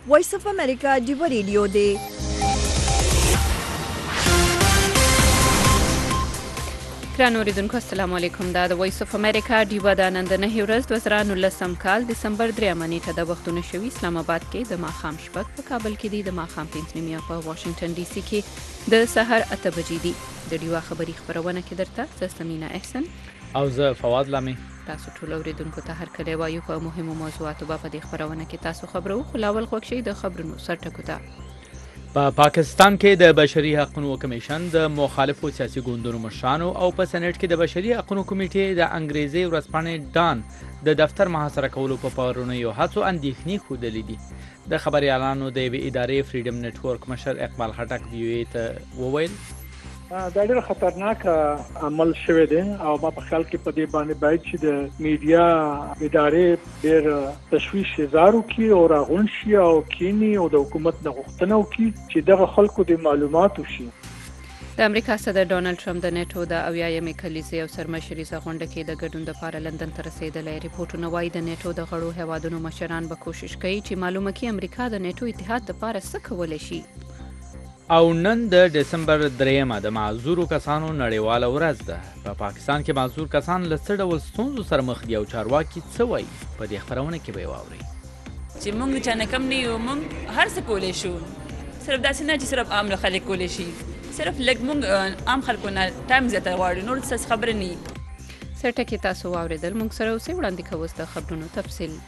وایس اف امریکا ډیو ریډیو دی. ګران اوریدونکو السلام علیکم. دا د وایس اف امریکا ډیو د نن د 9 ورځ 2019 کال دسمبر 3 نیټه د وختونو شوي اسلام آباد کې د ماښام شپږ، په کابل کې دی د ماښام 5 په واشنگټن ډي سي کې د سحر 8 بجې دي. د ډیو خبري خبرونه کې درته زه سمینا احسن او زه فواد لامي. تاسو ټول اوریدونکو ته هر کله وایو په مهمو موضوعاتو په دې خبرونه کې تاسو خبرو خلاول خوښ شي د خبرونو سرټکو ته. په پاکستان کې د بشري حقوقو کمیشن د مخالفو سیاسي ګوندونو مشرانو او په سېنات کې د بشري حقوقو کمیټې د انګریزي ورځپاڼې ډان د دفتر محاصره کولو په پرونیو هڅو اندېښنې ښودلې دي. د خبريالانو د یوې ادارې فریډم نتورک مشر اقبال خټک وی ته وویل دا ډېر خطرناک عمل شوی دی او ما په خیال کې په دې باندې باید چې د میډیا ادارې ډېر تشویش زارو کی او راغون شي او کینی او د حکومت نه غوښتنه وکړي چې دغه خلکو د معلوماتو شي. د امریکا صدر ډونالد ټرمپ د نیټو د اویایمې کلیزې او سرمشري غونډه کې د ګډون لپاره لندن ته رسیدلی. ریپورټونه وایي د نیټو د غړو هیوادونو مشران به کوشش کوي چې معلومه کړي امریکا د نیټو اتحاد لپاره څه کولی شي. او نن د دسمبر 3 د معذورو کسانو نړیواله ورځ ده. په پاکستان کې معذور کسان له څه ډول ستونزو سره مخ دي او چارواکي څه وایي په دې خبرونه کې به واورئ. چې موږ چا نه کم نه یو، موږ هر څه کولی شو، صرف داسې نه چې صرف عام خلک کولی شي، صرف لږ موږ عام خلکو نه ټایم زیاته غواړو، نور څه خبره نه وي. سرټکي تاسو واورېدل. موږ سره اوسئ، وړاندې کوو د خبرونو تفصیل.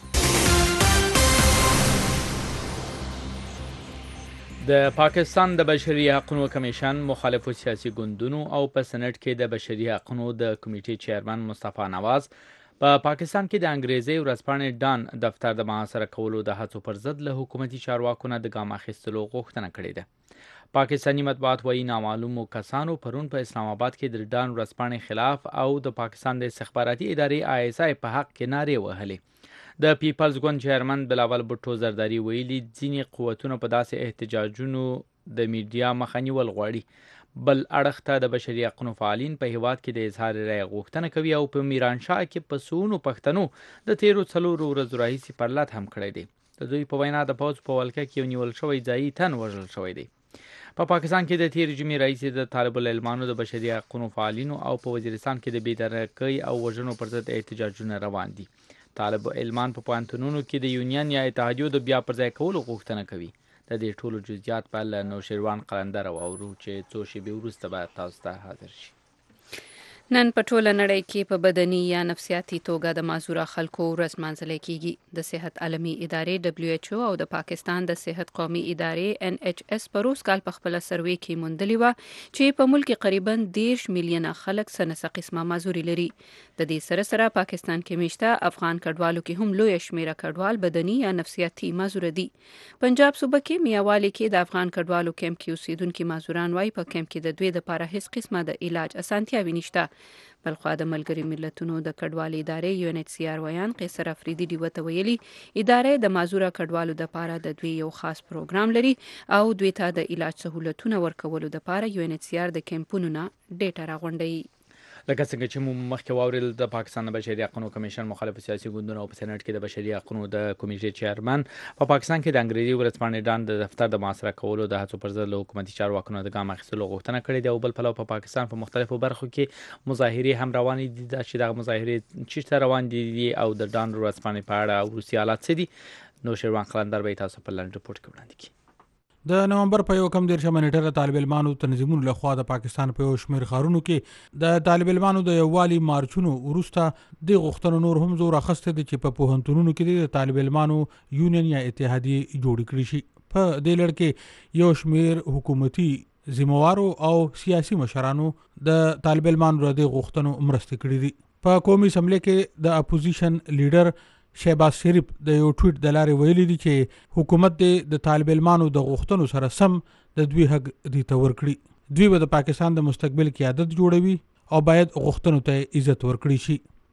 د پاکستان د بشري حقوقو کمیشن مخالفو سیاسي ګوندونو او په سېنات کې د بشري حقوقو د کمیټې چیرمن مصطفی نواز په پاکستان کې د انګریزي ورځپاڼې ډان دفتر د محاصره کولو د هڅو پر ضد له حکومتي چارواکو نه د ګام اخیستلو غوښتنه کړې ده. پاکستاني مطبوعات وایي نامعلومو کسانو پرون په اسلام آباد کې د ډان ورځپاڼې خلاف او د پاکستان د استخباراتي ادارې ISI په حق کې نارې وهلې. د پیپلز ګوند چیرمن بلاول بوټو زرداری ویلي ځینې قوتونه په داسې احتجاجونو د میډیا مخه نیول غواړي. بل اړخ ته د بشري حقوقو فعالین په هیواد کې د اظهار رایې غوښتنه کوي او په میرانشاه کې په سونو پښتنو د تیرو 4 ورځو راهیسې پرلط هم کړی دی. د دوی په وینا د پوځ په ولکه کې یو نیول شوی ځایي تن وژل شوی دی. په پاکستان کې د تیر جمعې راهیسې د طالب العلمانو د بشري حقوقو فعالینو او په وزیرستان کې د بېدرکۍ او وژنو پر ضد احتجاجونه روان دي. طالب علمان په پوهنتونونو کې د یونین یا اتحادیو د بیا پرځای کولو غوښتنه کوي. د دې ټولو جزئیات په له نوشیروان قلندر واورو چې څو شېبې وروسته به تاسو ته حاضر شي. نن په ټوله نړۍ کې په بدني یا نفسیاتي توګه د معذوره خلکو ورځ لمانځل کیږي. د صحت عالمي ادارې WHO او د پاکستان د صحت قومي ادارې NHS په روز کال په خپل سروې کې موندلې و چې په ملک کې قریبا 10 میلیونه خلک سنه قسمه معذوري لري. د دې سره سره پاکستان کې میشته افغان کډوالو کې هم لوی شمیره کډوال بدني یا نفسیاتي معذور دي. پنجاب صوبه کې میاوالی کې د افغان کډوالو کیمپ کې اوسیدونکو معذوران وای په کیمپ کې د دوی لپاره هیڅ قسمه د علاج اسانتیاوي نشته. بلخوا د ملګری ملتونو د کډوالۍ ادارې UNHCR ویان قیصر افریدي دی وته ویلي ادارې د معذوره کډوالو لپاره د دوی یو خاص پروګرام لري او دوی ته د علاج سہولتونه ورکولو لپاره UNHCR د کیمپونو نه ډیټا راغونډوي. لکه څنګه چې مو مخکې واورېدل د پاکستان د بشري حقوقو کمیشن مخالف سیاسي ګوندونو او په سېنات کې د بشري حقوقو د کمیټې چیرمن په پاکستان کې د انګریزي ورځپاڼې ډان د دفتر د محاصره کولو د هڅو پر ضد له حکومتي چارواکو نه د ګام اخیستلو غوښتنه کړې ده. او بل پلو په پاکستان په مختلفو برخو کې مظاهرې هم روانې دي چې دغه مظاهرې چیرته روان دي او د ډان ورځپاڼې په اړه وروستي حالات څه دي. نوشیروان قلندر به تاسو په لنډ رپورټ کې وړاندې کړي. د نومبر په 1 نیټه طالب علمانو تنظیمونو لخوا د پاکستان په یو شمېر ښارونو کې د طالب علمانو د یووالي مارچونو وروسته د غوښتنو نور هم زور اخیسته دي چې په پوهنتونونو کې د طالب علمانو یونین یا اتحادیه جوړ کړي شي. په دې لړ کې یو شمېر حکومتي ذمہوارو او سیاسي مشرانو د طالب علمانو د غوښتنو مرسته کړې دي. په قومي اسمبلی کې د اپوزیشن لیډر شهباز شریف د یو ټویټ د لارې ویلي دي چې حکومت د طالب علمانو د غوښتنو سره سم د دوی حق دي ته ورکړي. دوی به د پاکستان د مستقبل قیادت جوړوي او باید غوښتنو ته عزت ورکړي شي.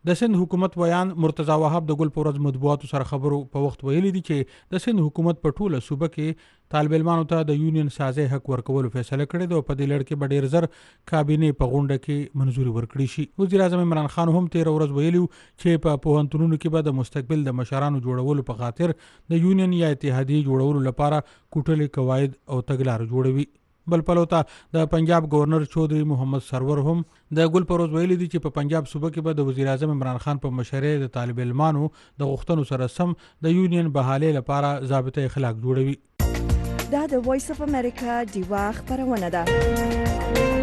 د سند حکومت بیان مرتضی وهاب د ګل پورز مطبوعاتو سره خبرو په وخت ویلي دي چې د سند حکومت په ټوله صوبه کې طالب علمانو ته د یونین سازي حق ورکولو فیصله کړې ده او په دې لړ کې به ډېر زر کابینې په غونډه کې منځوري ورکړي شي. وزیر اعظم عمران خان هم 13 ورځ ویلي چې په پوهنتونونو کې به د مستقبل د مشرانو جوړولو په خاطر د یونین یا اتحادیې جوړولو لپاره کوټلې قواعد او تګلارې جوړوي. بل پلوتا د پنجاب گورنر چودھری محمد سرور هم د ګل پروز ویلي دي چې په پنجاب صوبه کې به د وزیر اعظم عمران خان په مشرۍ د طالب علمانو د غوښتنو سره سم د یونین بحالې لپاره ضابطه اخلاق جوړوي. دا د وایس اف امریکا دیوا خبرونه ده.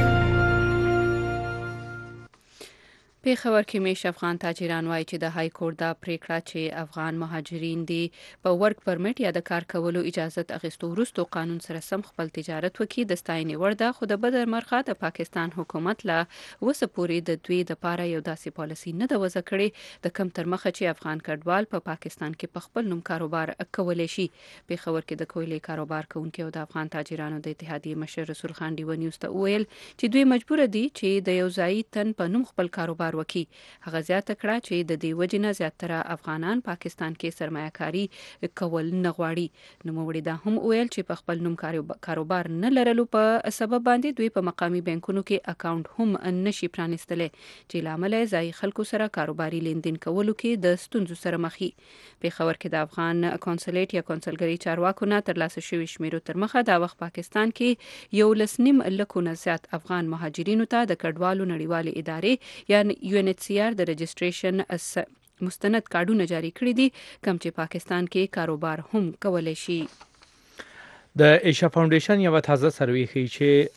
پیښور کې میش افغان تاجران وایي چې د های کورټ دا پریکړه چې افغان مهاجرین دي په ورک پرمټ یا د کار کولو اجازه اخیستو وروسته قانون سره سم خپل تجارت وکړي د ستاینې وړ ده، خو د بدر مرخه د پاکستان حکومت لا وسه پوری د دوی د پاره یو داسې پالیسی نه د وضع کړي د کم تر مخه چې افغان کډوال په پاکستان کې په خپل نوم کاروبار کولای شي. پیښور کې د کویلې کاروبار کوونکي او د افغان تاجرانو د اتحادیې مشر رسول خان ډیو نیوز ته ویل چې دوی مجبور دي چې د یو ځای تن په نوم خپل کاروبار وکي. هغه زیاته کړه چې د دې وجنه زیاتره افغانان پاکستان کې سرمایه‌کاري کول نه غواړي. نوموړي دا هم ویل چې په خپل نوم کاروبار نه لرلو په سبب باندې دوی په مقامی بانکونو کې اکاونټ هم نشي پرانیستلی چې لامل یې ځای خلکو سره کاروباري لیندین کولو کې د ستونزو سره مخ. پیښور کې د افغان کونسلیټ یا کونسلګری چارواکو نه ترلاسه شوی شمیرو تر مخه دا وخت پاکستان کې 1.5 لکونه زیات افغان مهاجرینو ته د کډوالو نړیوالې ادارې یا UNHCR د رجسټریشن مستند کارډونه جاری کړی دي کوم چې پاکستان کې کاروبار هم کولای شي. د ایشا فاونډیشن یو تازه سروې ښیي چې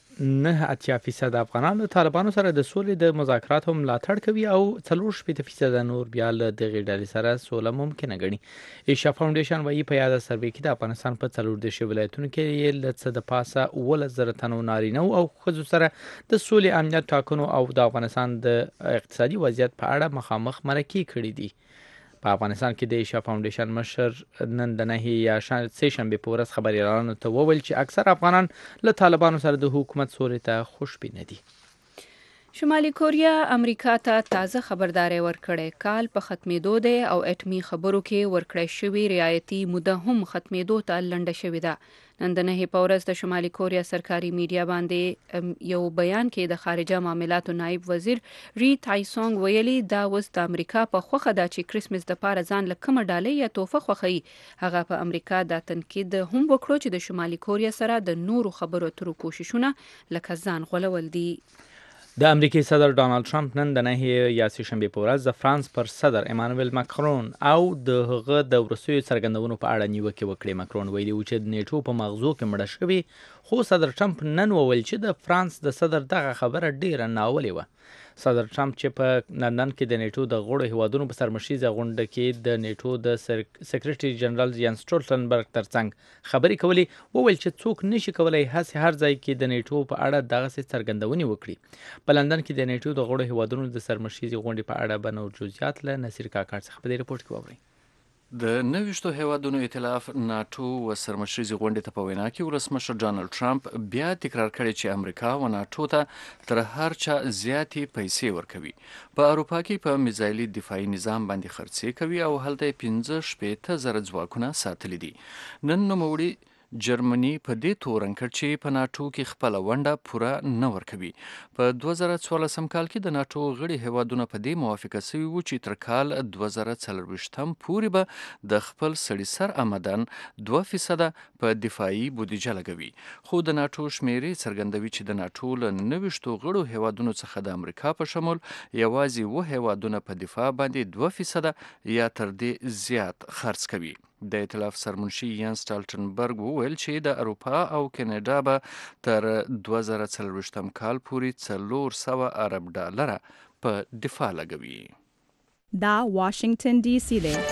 9.8% افغانان د طالبانو سره د سولې د مذاکراتو ملاتړ کوي او 4.8% نور بیا له دغې ډلې سره سوله ممکنه ګڼي. ایشا فاونډیشن وايي په یاد سروې کې د افغانستان په 14 ولایتونو کې له څه د پاسه 1,000 تنو نارینه او ښځو سره د سولې امنیت ټاکنو او د افغانستان د اقتصادي وضعیت په اړه مخامخ مرکې کړي دي. په افغانستان کې د ایشا فاونډیشن مشر نن د نهي یا سه شنبه په ورځ خبريالانو ته وویل چې اکثر افغانان له طالبانو سره د حکومت سولې ته خوشبینه دي. شمالي کوریا امریکا ته تازه خبرداري ورکړې کال په ختمېدو دی او اټمي خبرو کې ورکړې شوی رعایتي موده هم ختمېدو ته لنډه شوې ده. نن د نهي په ورځ د شمالي کوریا سرکاري میډیا باندې یو بیان کې د خارجه معاملاتو نائب وزیر ری تایسونګ ویلي دا اوس د امریکا په خوخه ده چې کریسمس د پاره ځان له کومه ډالۍ یا توفه خوخی. هغه په امریکا د تنقید هم وکړو چې د شمالي کوریا سره د نورو خبرو اترو کوششونه لکه ځان غولول دي. د امریکای صدر ډانلډ ټرمپ نن د نهي یا سه شنبه په ورځ د فرانس پر صدر ایمانوئل ماکرون او د هغه د وروستیو څرګندونو په اړه نیوکه وکړه. ماکرون ویلي و چې د نیټو په مغزو کې مړه شوی، خو صدر ټرمپ نن وویل چې د فرانس د صدر دغه خبره ډیره ناولې و. صدر ټرمپ چې په لندن کې د نیټو د غړو هیوادونو په سرمشیزه غونډه کې د نیټو د سیکریټري جنرال یانس سټولټنبرګ ترڅنګ خبرې کولې، وویل چې څوک نشي کولای هڅه هر ځای کې د نیټو په اړه دغه څرګندونې وکړي. په لندن کې د نیټو د غړو هیوادونو د سرمشیزه غونډې په اړه به نور جزئیات له نصیر کاکړ څخه په دې رپورت کې واورئ. د 90 هیوادونو ائتلاف ناتو و سرمشریزي غونډې ته په وینا کې ولسمشر ډانلډ ټرمپ بیا تکرار کړی چې امریکا و ناتو ته تر هر چا زیاتې پیسې ورکوي. په اروپا کې په میزایلي دفاعي نظام باندې خرڅې کوي او هلته 15,000 ځواکونه ساتلي دي. نن نوموړي جرمني په دې تورن کړ چې په ناتو کې خپل ونډه پوره نه ورکوي. په 2014 کال کې د ناتو غړي هیوادونه په دې موافقه شوي وو چې تر کال 2024 پورې به د خپل سړي سر آمدن 2% په دفاعي بودیجه لګوي. خو د ناتو شمیرې څرګندوي چې د ناتو له 90 غړو هیوادونو څخه د امریکا په شمول یوازې 2 هیوادونه په دفاع باندې 2% یا تر دې زیات خرڅ کوي. د ائتلاف سرمنشي یانس سټولټنبرګ وویل چې د اروپا او کاناډا به تر 2024 کال پورې 400 ارب ډالر په دفاع لګوي. دا واشنگټن ډي سي دی.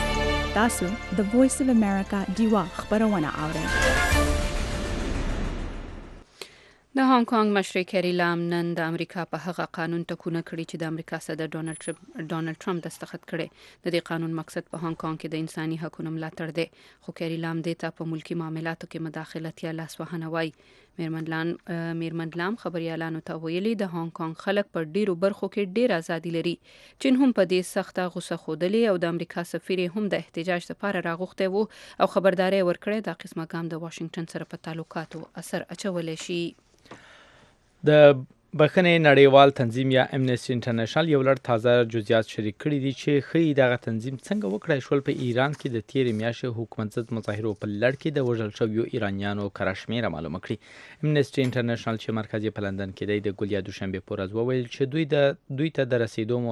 تاسو د وایس اف امریکا دیوا خبرونه اورئ. د هانګ کانګ مشر کری لام نن د امریکا په هغه قانون ټکونه کړی چې د امریکا صدر ډونالد ټرمپ دستخط کړي. د دې قانون مقصد په هانګ کانګ کې د انساني حقوقو ملاتړ دی، خو کری لام دې ته په ملکی معاملاتو کې مداخلت یا لاسوهنه وایي. میرمن لام خبريالانو ته ویلي د هانګ کانګ خلک په ډیرو برخو کې ډیر ازادي لري. چین هم په دې سخته غوسه خودلې او د امریکا سفیر هم د احتجاج لپاره راغوښته وو او خبرداري ورکړې د قسمه ګام د واشنگټن سره په تعلقاتو اثر اچولې شي. د بخښنې نړیوال تنظیم یا امنیسټي انټرنیشنل یو لړ تازه جزئیات شریک کړي دي چې ښیي دغه تنظیم څنګه وکړای شول په ایران کې د تیرې میاشتې حکومت ضد مظاهرو په لړ کې د وژل شویو ایرانیانو کره شمېره معلومه کړي. امنیسټي انټرنیشنل چې مرکز یې په لندن کې دی د ګل یا دوشنبې په ورځ وویل چې دوی ته د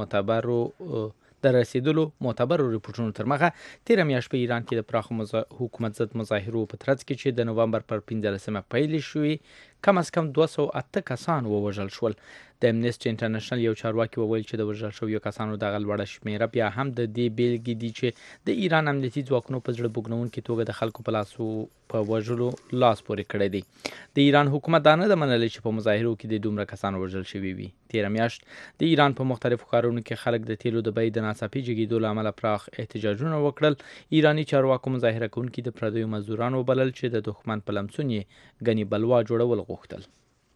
رسیدلو معتبرو ریپورټونو تر مخه تیره میاشت په ایران کې د پراخو حکومت ضد مظاهرو په ترڅ کې چې د نومبر پر 15 پیل شوې کم از کم 208 کسان ووژل شول. د امنیسټي انټرنیشنل یو چارواکي وویل چې د وژل شویو کسانو دغه لوړه شمېره بیا هم د دې بیلګې دي چې د ایران امنیتي ځواکونو په زړه بوږنونکي توګه د خلکو په لاسو په وژلو لاس پورې کړی دی. د ایران حکومت دا نه ده منلې چې په مظاهرو کې د دومره کسان وژل شوي وي. تیره میاشت د ایران په مختلفو ښارونو کې خلک د تیلو د بیې د ناڅاپي جګېدو له امله پراخ احتجاجونه وکړل. ایراني چارواکو مظاهره کوونکي د پردیو مزدورانو وبلل چې د دښمن په لمسون یې ګنې بلوا جوړول غوښتل.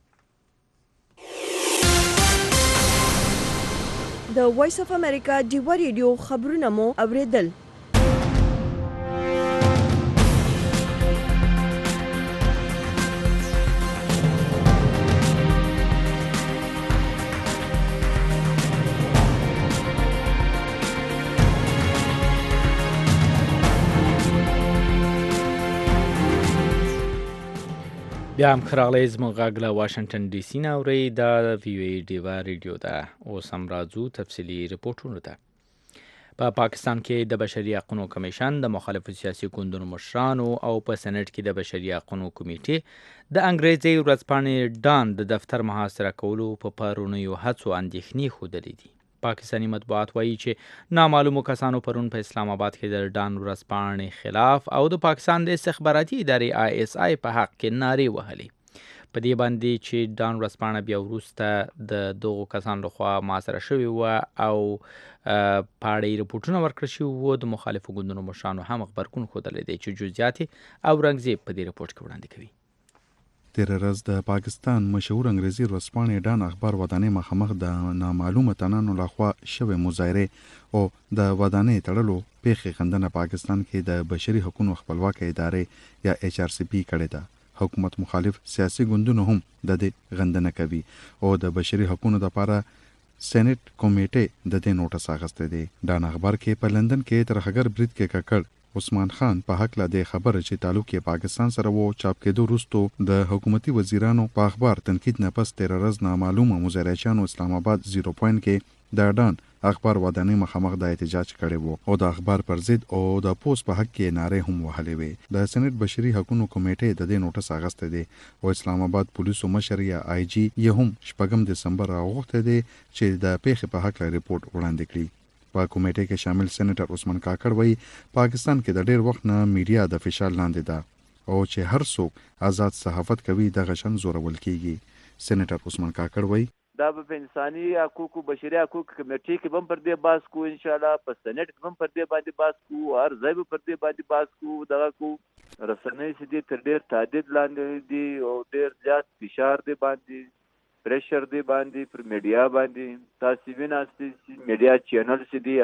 د وایس اف امریکا ډیوا ریډیو خبرونه مو اوریدل. بیا هم خراغلی زموږ غږ له واشنگټن ډي سي نه اورئ. دا وی او ای ډیوا ریډیو ده. اوس هم راځو تفصیلي رپورټونو ته. په پاکستان کې د بشري حقوقو کمیشن د مخالفو سیاسي ګوندونو مشرانو او په سېنات کې د بشري حقوقو کمیټې د انګریزي ورځپاڼې ډان د دفتر محاصره کولو په پرونیو هڅو اندېښنې ښودلې دي. پاکستانی مطبوعات وایي چې نامعلومو کسانو پرون په اسلام آباد کې د ډان ورځپاڼې خلاف او د پاکستان د استخباراتي ادارې ISI په حق کې نارې وهلې. په دې باندې چې ډان ورځپاڼه بیا وروسته د دغو کسانو لخوا محاصره شوې وه او په اړه یې رپورټونه ورکړل شوي وو، د مخالفو ګوندونو مشرانو هم غبرګون ښودلی دی چې جزئیات اورنګزیب په دې رپورټ کې وړاندې کوي. تیر ورځ د پاکستان مشهور انګریزي ورځپاڼې ډان اخبار ودانۍ مخامخ د نامعلومه تنانو لخوا شوې مظاهرې او د ودانۍ تړلو پیښې خندنه پاکستان کې د بشري حقوقو خپلواکه ادارې یا HRCP کړې ده. حکومت مخالف سیاسي ګوندونو هم د دې غندنه کوي او د بشري حقوقو لپاره سېنات کمیټه د دې نوټس اخیسته دی. ډان اخبار کې په لندن کې ترخګر برید کې ککړ عثمان خان په حق لا د خبره چې تعلق یې پاکستان سره وو چاپ کېدو وروسته د حکومتي وزیرانو په اخبار تنقید نه پس تیر ورځ نامعلومه مظاهرچیانو اسلام آباد 0 پوینټ کې د ډان اخبار ودانۍ مخامخ د احتجاج کړي وو او د اخبار پر ضد او د پوسټ په حق کې نارې هم وهلې وې. د سېنات بشري حقوقو کمیټې د دې نوټس اغسته دي او اسلام آباد پولیسو مشر یا IG یې هم 8 دسمبر راغوښته دي چې د پیښې په حق ریپورت وړاندې کړي. په کمیټې کې شامل سېنیټر عثمان کاکړ وایي پاکستان کې د ډېر وخت نه میډیا د فشار لاندې ده او چې هر څوک آزاد صحافت کوي د غشن زورول کیږي. سېنیټر عثمان کاکړ وایي دا په انساني حقوقو بشري حقوقو کمیټې کې هم پر دې باس کو ان شاء الله په سېنات کې هم پر دې باندې باس کو هر ځای به پر دې باندې باس کو دغه کو رسنۍ چې دې تر ډېر تعداد لاندې دي او ډېر زیات فشار دی باندې پریشر دی باندې پر میډیا باندې تاسو وینئ چې میډیا چینل چې دی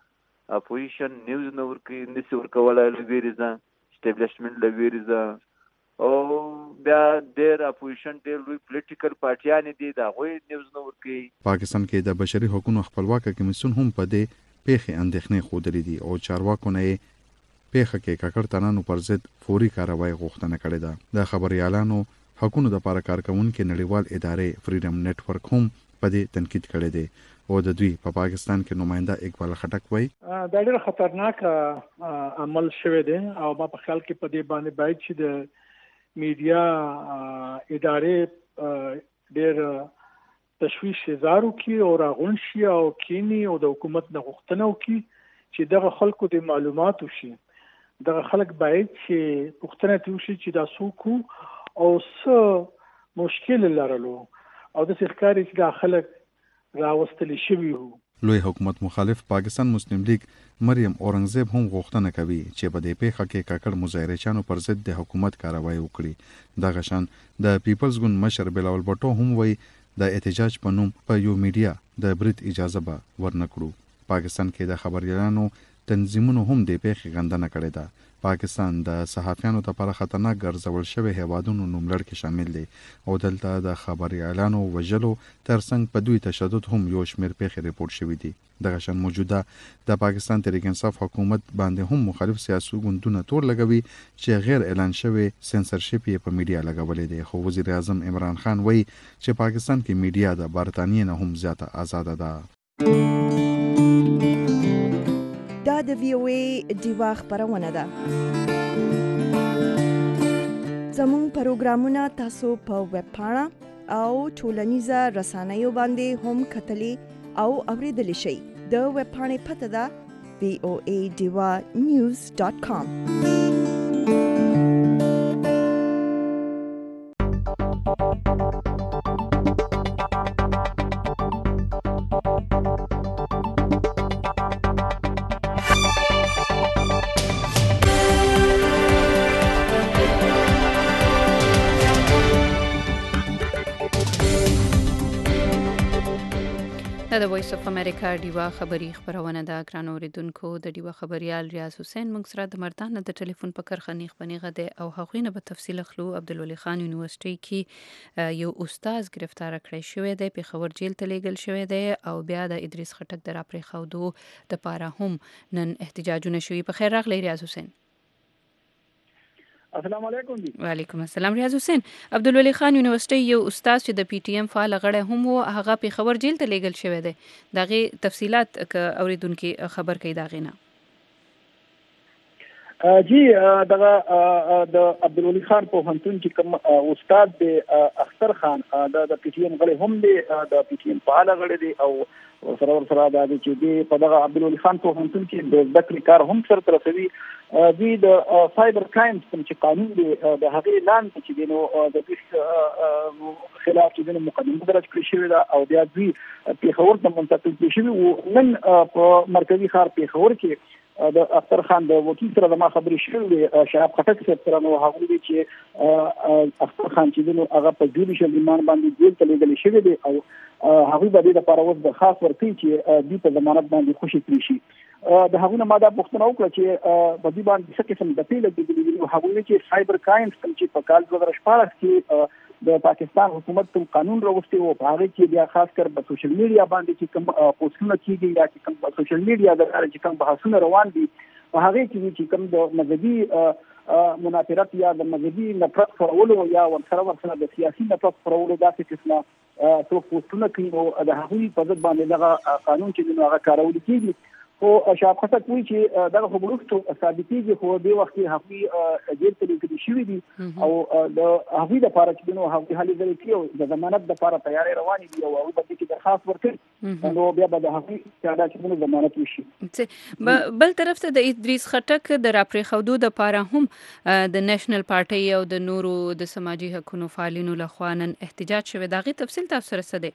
هغه اپوزیشن نیوز نو ورکي نسی ورکولای لویریزه اسټابلیشمنت لویریزه او بیا ډېر اپوزیشن ډېر لوی پولیټیکل پارټیان دي دا غوي نیوز نو ورکي. پاکستان کې د بشري حقوقو خپلواکه کمیسیون هم په دې پیښې اندېښنې ښودلې دي او چارواکو نه پیښه کې ککړ تنانو پر ضد فوري کاروایی غوښتنه کړې ده. د خبريالانو حقوقو د لپاره کارکونکو نړیوال ادارې فریډم نتورک هم په دې تنقید کړی دی او د دوی په پاکستان کې نماینده اقبال خټک وایي دا ډېر خطرناک عمل شوی دی او ما په خیال کې په دې باندې باید چې د میډیا ادارې ډېر تشویش زارو کی او راغون شي او کینی او د حکومت نه غوښتنه وکړي چې دغه خلکو د معلوماتو شي. دغه خلک باید چې غوښتنه وکړي چې دا څوک او څه مشکل لرلو او د ښکاری چې د خلک راوستل شوی وو. لوی حکومت مخالف پاکستان مسلم لیگ مریم اورنګزیب هم غوښتنه کوي چې په دې پیښه کې کاکړ مظاهرچیانو پر ضد د حکومت کاروایی وکړي. دغه شان د پیپلز ګوند مشر بلاول بټو هم وایي د احتجاج په نوم په یو میډیا د برید اجازه به ورنکړو. پاکستان کې د خبريالانو تنظیمونو هم د پیښې غندنه کړې ده. پاکستان د صحافیانو لپاره خطرناک ګرځول شوی هیوادونو نوملړ کې شامل دی او دلته د خبريالانو وژلو ترڅنګ په دوی تشدد هم یو شمېر پیښې ریپورت شوی دي. دغه شان موجوده د پاکستان تحریک انصاف حکومت باندې هم مخالف سیاسي ګوندونه تور لګوي چې غیر اعلان شوی سنسرشپ یې په میډیا لګولې دي. خو وزیر اعظم عمران خان وایي چې پاکستان کې میډیا د برتانیې نه هم زیاته آزاده ده. دا د VOA دیوا خبرونه ده. زموږ پروګرامونه تاسو په ویب پاڼه او ټولنیزه رسنیو باندې هم کتلی او اوریدلی شئ. د ویب پاڼې پته ده voadivanews.com. د وایس اف امریکا دیوا خبری خبرونه د ګران اوریدونکو د دیوا خبريال ریاض حسین موږ سره د مردان د ټلیفون په کرخه نیخ بنیغه ده او هغوی نه په تفصیل خلو عبدالولي خان یونیورسيټي کې یو استاد گرفتار کړی شوی دی په خبر جیل ته لیږل شوی دی او بیا د ادریس خټک د راپرې خودو د پاره هم نن احتجاجونه شوی. په خیر راغلی ریاض حسین. السلام علیکم. وعلیکم السلام. ریاض حسین، عبدالولي خان یونیورسيټي یو استاد چې د پی ټی ایم فعال غړی هم وو هغه په خبر جیل ته لیږل شوی دی. دغه تفصيلات اوریدونکو خبر کوي داغه نه. جی دغه د عبدالولي خان په هنتون چې کوم استاد د اختر خان د پی ټی ایم غړی هم دی، د پی ټی ایم فعال غړی دی او سره د چې دی په دغه عبدالولي خان په هنتون کې د ذکر کار هم سره رسوي. دوی د سایبر کرایمز چې قانون دی د هغې لاندې چې دی نو د دې خلاف چې د مقدمه درج کړې شوې ده او بیا دوی پیښور ته منتقل کړي شوي وو. نن په مرکزي ښار پیښور کې د اختر خان د وکیل سره د ما خبرې شوې شهاب خټک صاحب سره نو هغه ویلي چې اختر خان چې دی نو هغه په جوډیشل ریمانډ باندې جیل ته لیږلی شوی دی او هغوی به دې لپاره اوس درخواست ورکوي چې دوی په ضمانت باندې خوشي کړي شي. د هغوی نه ما دا پوښتنه وکړه چې په دې باندې څه قسم دفعې لګېدلي دي. هغوی ویلي چې سایبر کرایمز کوم چې په کال 2014 کې د پاکستان حکومت کوم قانون راوستي و په هغه کې بیا خاص کر په سوشل میډیا باندې چې کوم پوسټونه کیږي یا چې کوم په سوشل میډیا د چې کوم بحثونه روان دي په هغه کې چې کوم د مذهبي منافرت یا د مذهبي نفرت خپرولو یا ورسره د سیاسي نفرت خپرولو داسې قسمه څو پوسټونه کوي او د هغوی په ضد باندې دغه قانون چې هغه کارول کیږي. خو شهاب خټک وایي چې دغه خو وروسته ثابتېږي خو دې وخت کې هغوی جیل ته لیږلي شوي دي او د هغوی دپاره چې نو هغوی هلې ځلې کړي او د ضمانت دپاره تیارې روانې دي او هغوی به دې کې درخواست ورکړي نو بیا به د هغوی چې ضمانت وشي. بل طرف ته د ادریس خټک د راپرېښودو دپاره هم د نیشنل پارټۍ او د نورو د سماجي حقونو فعالینو لخوا نن احتجاج شوی. د هغې تفصیل تاسو سره څه دی؟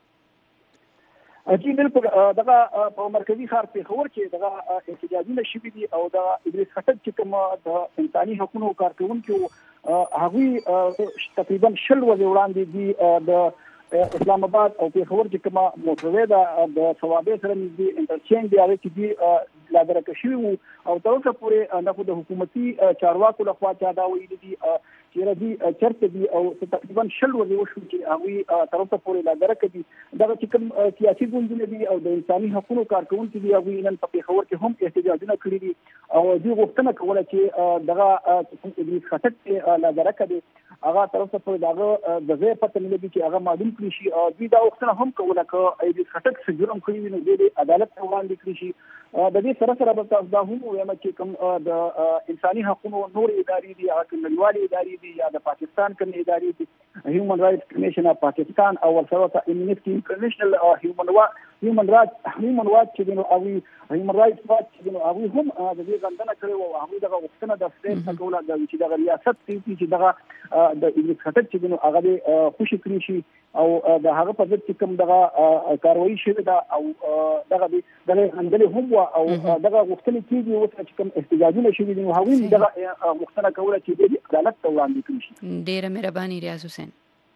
جی بالکل دغه په مرکزي ښار پیښور کې دغه احتجاجونه شوي دي او د ادریس خټک چې کوم د انساني حقوقو کارکوونکي هغوی تقریبا 20 ورځې وړاندې دي د اسلام آباد او پیښور چې کومه موټروي ده د ثوابې سره نږدې انټرچینج دی هغې کې دي لا درکه شوي وو او تر اوسه پورې نه خو د حکومتي چارواکو لخوا چا دا ویلي دي چې راځي چرته دي او تقریبا 20 ورځې وشو چې هغوی تر اوسه پورې لا درکه دي. دغه چې کوم سیاسي ګوندونه دي او د انساني حقوقو کارکوونکي دي هغوی نن په پیښور کې هم احتجاجونه کړي دي او دوی غوښتنه کوله چې دغه ادریس خټک لا درکه دي هغه تر اوسه پورې دغه د ځای پته نه لګي چې هغه معلوم کړي شي. دوی دا غوښتنه هم کوله چې ادریس خټک څه جرم کړی وي نو د عدالت ته وړاندې کړي شي. د دې سره به تاسو دا هم وایم چې کوم د انساني حقوقو نور ادارې دي هغه نړیوالې ادارې دي یا د پاکستان کوم ادارې دي هیومن رائټس کمیشن اف پاکستان او ورسره امنیټي انټرنیشنل هیومن هیومن رائټس چې نو هغه هیومن رائټس واچ چې نو هغه هم د دې غندنه کړې او هغه دغه وختونه د فریډ کوله د چې د ریاست چې دغه د انګلیس خطر چې نو هغه خوشی کړی شي او د هغه په ضد چې کوم دغه کاروایی شوه دا او دغه غندلې هم او دغه وختونه کېږي او چې کوم احتجاجونه شوي دي نو هغه دغه وختونه کوله چې د عدالت ته وړاندې کړي شي. ډیره مهرباني ریاض حسین.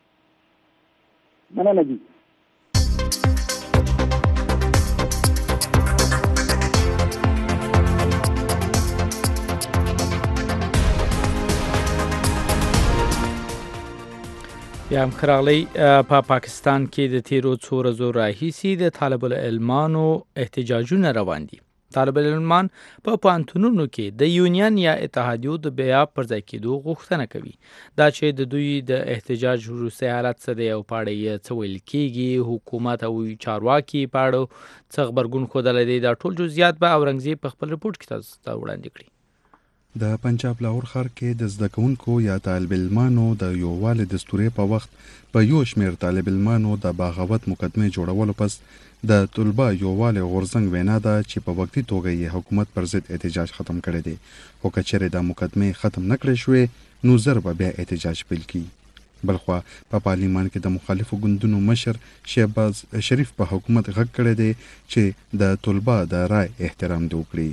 مننه دي. یا هم خراغلی په پاکستان کې د تیرو څو ورځو راهیسې د طالب العلمانو احتجاجونه روان دي. طالب العلمان په پوهنتونونو کې د یونین یا اتحادیو د بیا پر ځای کېدو غوښتنه کوي. دا چې د دوی د احتجاج وروستی حالت څه دی او په اړه یې څه ویل کېږي، حکومت او چارواکي په اړه څه غبرګون ښودلی دی، دا ټول جزئیات به اورنګزیب په خپل رپورټ کې تاسو ته وړاندې کړي. د پنجاب لاهور ښار کې د زده کوونکو یا طالب علمانو د یووالي د ستورې په وخت په یو شمېر طالب علمانو د بغاوت مقدمې جوړولو پس د طلبه یووالي غورځنګ وینا ده چې په وقتي توګه یې حکومت پر ضد احتجاج ختم کړی دی، خو که چېرې د مقدمې ختم نه کړی شوې نو زر به بیا احتجاج پیل کړي. بلخوا په پارلیمان کې د مخالفو ګوندونو مشر شهباز شریف په حکومت غږ کړی دی چې د طلبه د رای احترام دې وکړي.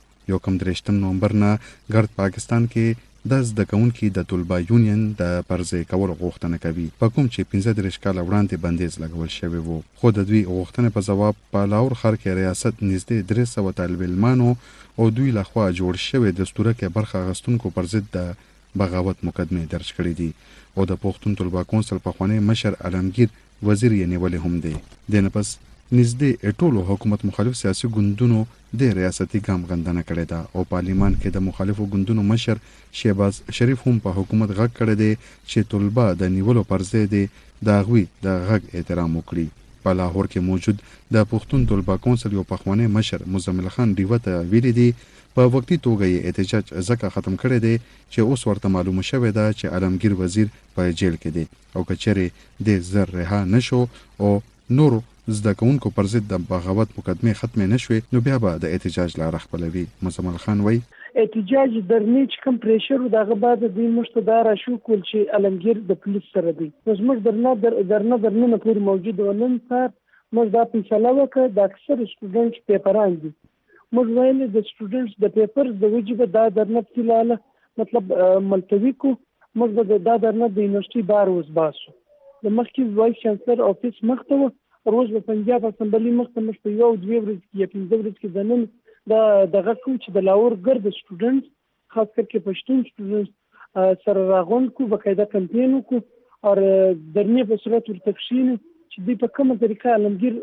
31 نومبر نه ګرد پاکستان کې د زده کوونکي د طلبه یونین د پرځای کولو غوښتنه کوي، په کوم چې 15 کاله وړاندې بندیز لګول شوی وو، خو د دوی غوښتنې په ځواب په لاهور ښار کې ریاست نږدې 300 طالب علمانو او دوی لخوا جوړ شوی د دستور کې برخه اخیستونکو پر ضد د بغاوت مقدمې درج کړې دي او د پښتون طلبه کونسل پخوانی مشر علمگیر وزیر یې نیولې هم دی. د نفس نږدې ټولو حکومت مخالف سیاسي ګوندونو د ریاستي ګام غندنه کړې ده او پارلیمان کې د مخالفو ګوندونو مشر شهباز شریف هم په حکومت غږ کړی دی چې طلبه د نیولو پر ځای دی د هغوی د غږ احترام وکړي. په لاهور کې موجود د پښتون طلبه کونسل یو پخوانی مشر مزمل خان ډیوه ته ویلي دي په وقتي توګه یې احتجاج ځکه ختم کړی دی چې اوس ورته معلومه شوې ده چې علمگیر وزیر په جیل کې دی او که چېرې د زر رها نشو او نور زده کوونکو پر ضد د بغاوت مقدمې ختمې نشوې نو بیا به د احتجاج لاره خپلوي. مزمل خان وایي احتجاج درنی چې کوم پریشر و دغه بعد د دوی مشته دا راشو کول چې علمگیر د پولیس سره دی. زموږ درنه پورې موجود ولن سر موږ دا فیصله وکړه د اکثر سټوډنټس پیپران دي. موږ ویل د سټوډنټس د پیپرز د وجې دا درنه فیلاله مطلب ملتوي کو موږ دا درنه د یونیورسيټي بار اوس باسو. د مخکې وایس چانسلر افیس مخته روز په پنجاب اسمبلی مخته مش په یو دوه ورځې کې یا 15 ورځې کې ځنن دغه کوم چې د لاهور ګرد سټوډنټس خاص کر کې پښتون سټوډنټس سره راغون کو بقاعده کمپین کو او درنی په صورت ورتښین چې دوی په کومه طریقه علمگیر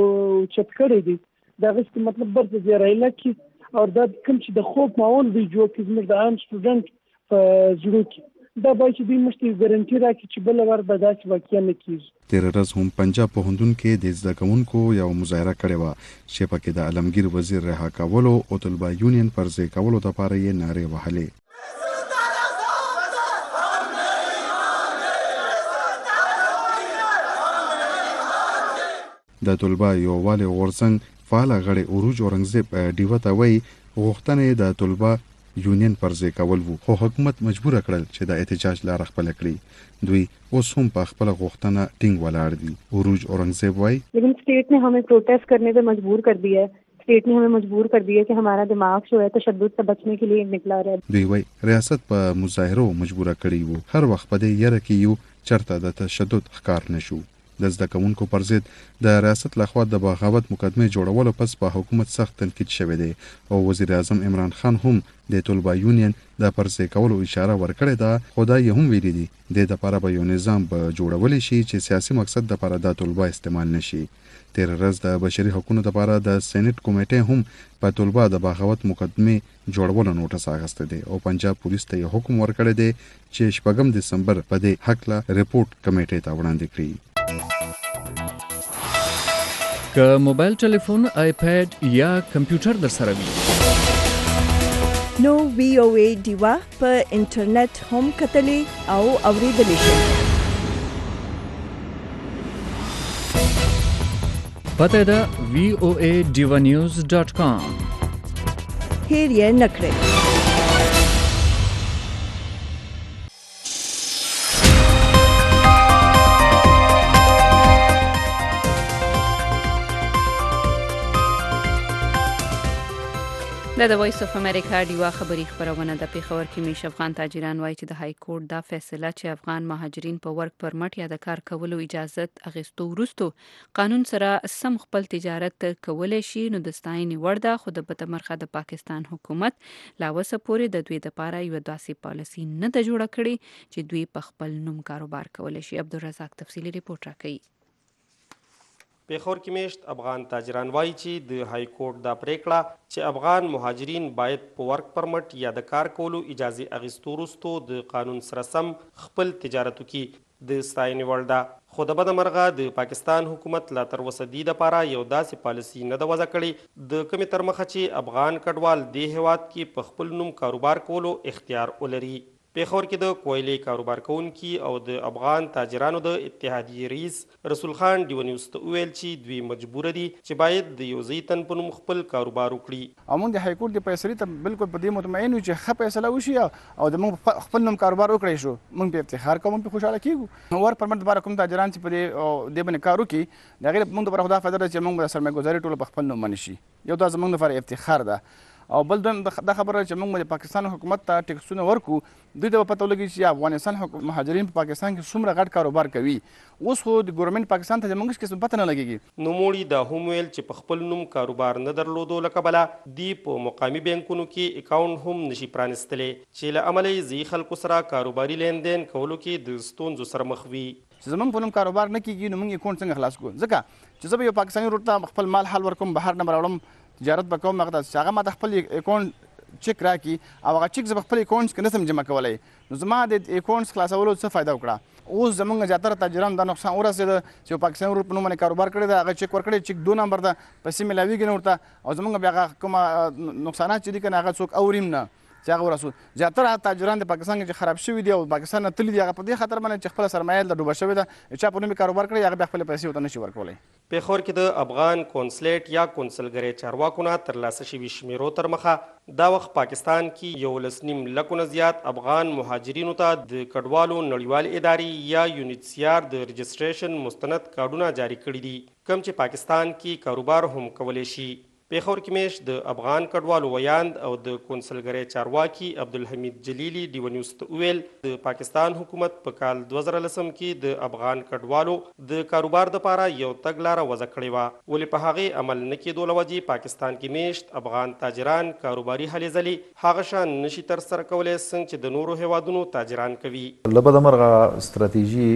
چت کړی دی دغه مطلب برته دی رایله کې او دا کوم چې د خوب ماحول دی جوړ کې زموږ د عام سټوډنټ په زړه کې دا به چې دوی مشتي ګارانټي راکړي چې بل ور به داسې واقعیا نه کیږي. تیر ورځ هم پنجاب پوهنتون کې د زده کوونکو یو مظاهره کړې وه چې پکې د علمگیر وزیر رها کولو او طلبه یونین پر ځای کولو لپاره یې نارې وهلې. د طلبه یووالي غورځنګ فعال غړی عروج اورنګزیب ډیوه ته وایي غوښتنې د طلبه یونین پر ځای کول وو خو حکومت مجبور کړل چې د احتجاج لاره خپل کړي. دوی اوس هم په خپل غوښتنه ټینګ ولاړ دي. عروج اورنګزیب وایي لیکن state ने हमें प्रोटेस्ट करने पे मजबूर कर दिया है. स्टेट ने हमें मजबूर कर दिया कि हमारा दिमाग जो है तशद्दुद से बचने के लिए निकला रहा है. دوی وایي ریاست په مظاهرو مجبور کړی وو هر وخت په دې یره کې یو چرته د تشدد ښکار نشو. د زده کوونکو پر ضد د ریاست لخوا د بغاوت مقدمې جوړولو پس په حکومت سخت تنقید شوی دی او وزیر اعظم عمران خان هم د طلبه یونین د پرځای کولو اشاره ورکړې ده خو دا یې هم ویلي دي د لپاره به یو نظام به جوړولی شي چې سیاسي مقصد لپاره د طلبه استعمال نشي. تیر ورځ د بشري حقوقو لپاره د سېنات کمیټې هم په طلبه د بغاوت مقدمې جوړولو نوټس اخیسته دی او پنجاب پولیس ته حکم ورکړی دی چې 8 دسمبر په دې حق لا ریپورت کمیټې ته وړاندې کړي. که موبایل ټلیفون آیپاد یا کمپیوټر در سره وي نو VOA دیوا په انټرنیټ هم کتلې او اوریدلې شي. پته ده voadivanews.com. هیر یې نکړئ. د وایس اف امریکا ډیوا خبری خبرونه د پیښور کې میش افغان تاجران وایي چې د های کورټ دا فیصله چې افغان مهاجرین په ورک پرمټ یا د کار کولو اجازه اغوستو وروسته قانون سره سم خپل تجارت کولای شي نو د ستاینې وړ ده، خو د بتمرخه د پاکستان حکومت لا وسه پورې د دوی لپاره یو داسې پالیسي نه ده جوړه کړې چې دوی په خپل نوم کاروبار کولای شي. عبدالرزاق تفصیلی ریپورت راکوي. پیښور کې میشت افغان تاجران وایي چې د های کورټ دا پریکړه چې افغان مهاجرین باید په ورک پرمټ یا د کار کولو اجازه اغوستو وروسته د قانون سره سم خپل تجارت وکړي د ستاینې وړ ده، خو د بده مرغه د پاکستان حکومت لا تر اوسه دې دپاره یو داسې پالیسي نه ده وضع کړې د کومې تر مخه چې افغان کډوال دې هیواد کې په خپل نوم کاروبار کولو اختیار ولري. پیښور کې د کویلې کاروبار کوونکي او د افغان تاجرانو د اتحادیې رئیس رسول خان ډیو نیوز ته وویل چې دوی مجبور دي چې باید د یو ځای تن په نوم خپل کاروبار وکړي. موږ د های کورټ د فیصلې ته بالکل په دې مطمئن یو چې ښه فیصله وشي او د موږ خپل نوم کاروبار وکړی شو. موږ په افتخار کوو، موږ په خوشاله کیږو. ور پرمټ لپاره کوم تاجران چې په دې باندې کار وکړي د هغې موږ لپاره خو دا فایده ده چې موږ به سرمایه ګذاري ټوله په خپل نوم باندې شي. یو دا زموږ لپاره افتخار ده. او بل دا خبره چې موږ د پاکستان حکومت ته ټیکسونه ورکو، دوی ته پته ولګي چې افغانستان مهاجرین په پاکستان کې څومره غټ کاروبار کوي. اوس خو د ګورنمنت پاکستان ته زموږ هیڅ پته نه لګېږي. نوموړي دا هم ویل چې په خپل نوم کاروبار نه درلودو له کبله دوی په مقامي بانکونو کې اکاونټ هم نشي پرانیستلی چې له امله یې ځینې خلکو سره کاروباري لین کولو کې د ستونزو سره مخ وي. چې زموږ په نوم کاروبار نه کېږي نو موږ اکاونټ څنګه خلاص کړو؟ ځکه چې زه به یو پاکستاني ورور ته خپل مال حل ورکوم، بهر نه به راوړم، تجارت به کوم، هغه ما ته خپل اکاونټ چک راکړي او هغه چک زه په خپل اکاونټ کې نسم جمع کولی، نو زما د اکاونټ خلاصولو څه فایده وکړه؟ اوس زموږ زیاتره تاجران دا نقصان ورسېده چې یو پاکستاني ورور په نوم باندې کاروبار کړی دی، هغه چک ورکړی، چک 2 نمبر ده، پیسې میلاویږي نه ورته، او زموږ بیا هغه کومه نقصانات چې دي که نه هغه څوک اوریم نه چې هغه ورسو. زیاتره تاجران د پاکستان کې خراب شوي دي او پاکستان نه تللي دي، هغه په دې خاطر باندې چې خپل سرمایه د ډوبه شوې ده، چا په نوم کاروبار کړی هغه بیا خپل پیسې ورته نشي ورکولی. پیښور کې د افغان کونسلیټ یا کونسلګرۍ چارواکو نه ترلاسه شوي شمیرو تر مخه دا وخت پاکستان کې 11.5 لکو نه زیات افغان مهاجرینو ته د کډوالو نړیوال ادارې یا یونیسیار د رجسټریشن مستند کارډونه جاري کړي دي، کوم چې پاکستان کې کاروبار هم کولی شي. پیښور کې میش د افغان کډوالو ویاند او د کونسلګرۍ چارواکي عبدالحمید جلیلی ډیو نیوز ته وویل د پاکستان حکومت په کال 2010 کې د افغان کډوالو د کاروبار دپاره یو تګلاره وضع کړې وه، ولې په هغې عمل نه کېدو له وجې پاکستان کې میشت افغان تاجران کاروباري هلې ځلې هغه شان نشي ترسره کولی څنګه چې د نورو هیوادونو تاجران کوي. له بده مرغه استراتیژي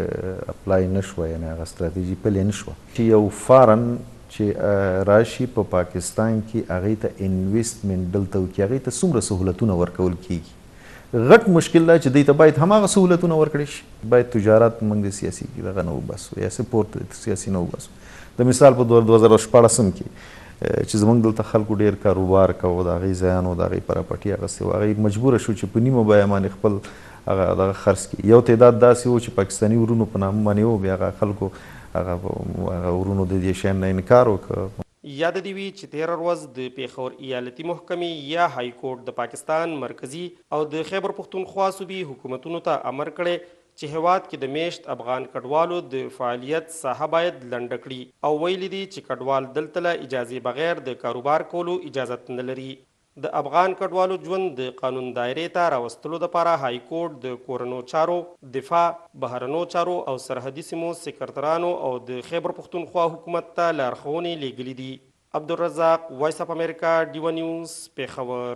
اپلای نه شوه، یعنې هغه استراتیژي پلې نه شوه چې یو فارن چې راشي په پاکستان کې هغې ته انویسټمنټ دلته وکړي، هغې ته څومره سهولتونه ورکول کېږي. غټ مشکل دا چې دوی ته باید هماغه سهولتونه ورکړی شي. باید تجارت موږ د سیاسي دغه نه وباسو یا سپورت سیاسي نه وباسو. د مثال په 2014 کې چې زموږ دلته خلکو ډېر کاروبار کوو، د هغې ځایانو د هغې پراپرټي اخیستې وه، هغې مجبوره شو چې په نیمه بیه باندې خپل هغه دغه خرڅ کړي. یو تعداد داسې و چې پاکستاني ورونو په نامه باندې و، بیا هغه خلکو هغه ورونو د دې شیان نه انکار وکړ. یاد دې وي چې تېره ورځ د پیښور ایالتي محکمې یا های کورټ د پاکستان مرکزي او د خیبر پښتونخوا صوبې حکومتونو ته امر کړی چې هیواد کې د میشت افغان کډوالو د فعالیت ساحه باید لنډه کړي او ویلي دي چې کډوال دلته له اجازې بغیر د کاروبار کولو اجازت نه لري. د افغان کډوالو ژوند د قانون دایرې ته راوستلو دپاره های کورټ د کورنو چارو، دفاع، بهرنو چارو او سرحدي سیمو سکرټرانو او د خیبر پښتونخوا حکومت ته لارښوونې لیږلي دي. عبدالرزاق، وایس اف امریکا، ډیو نیوز، پیښور.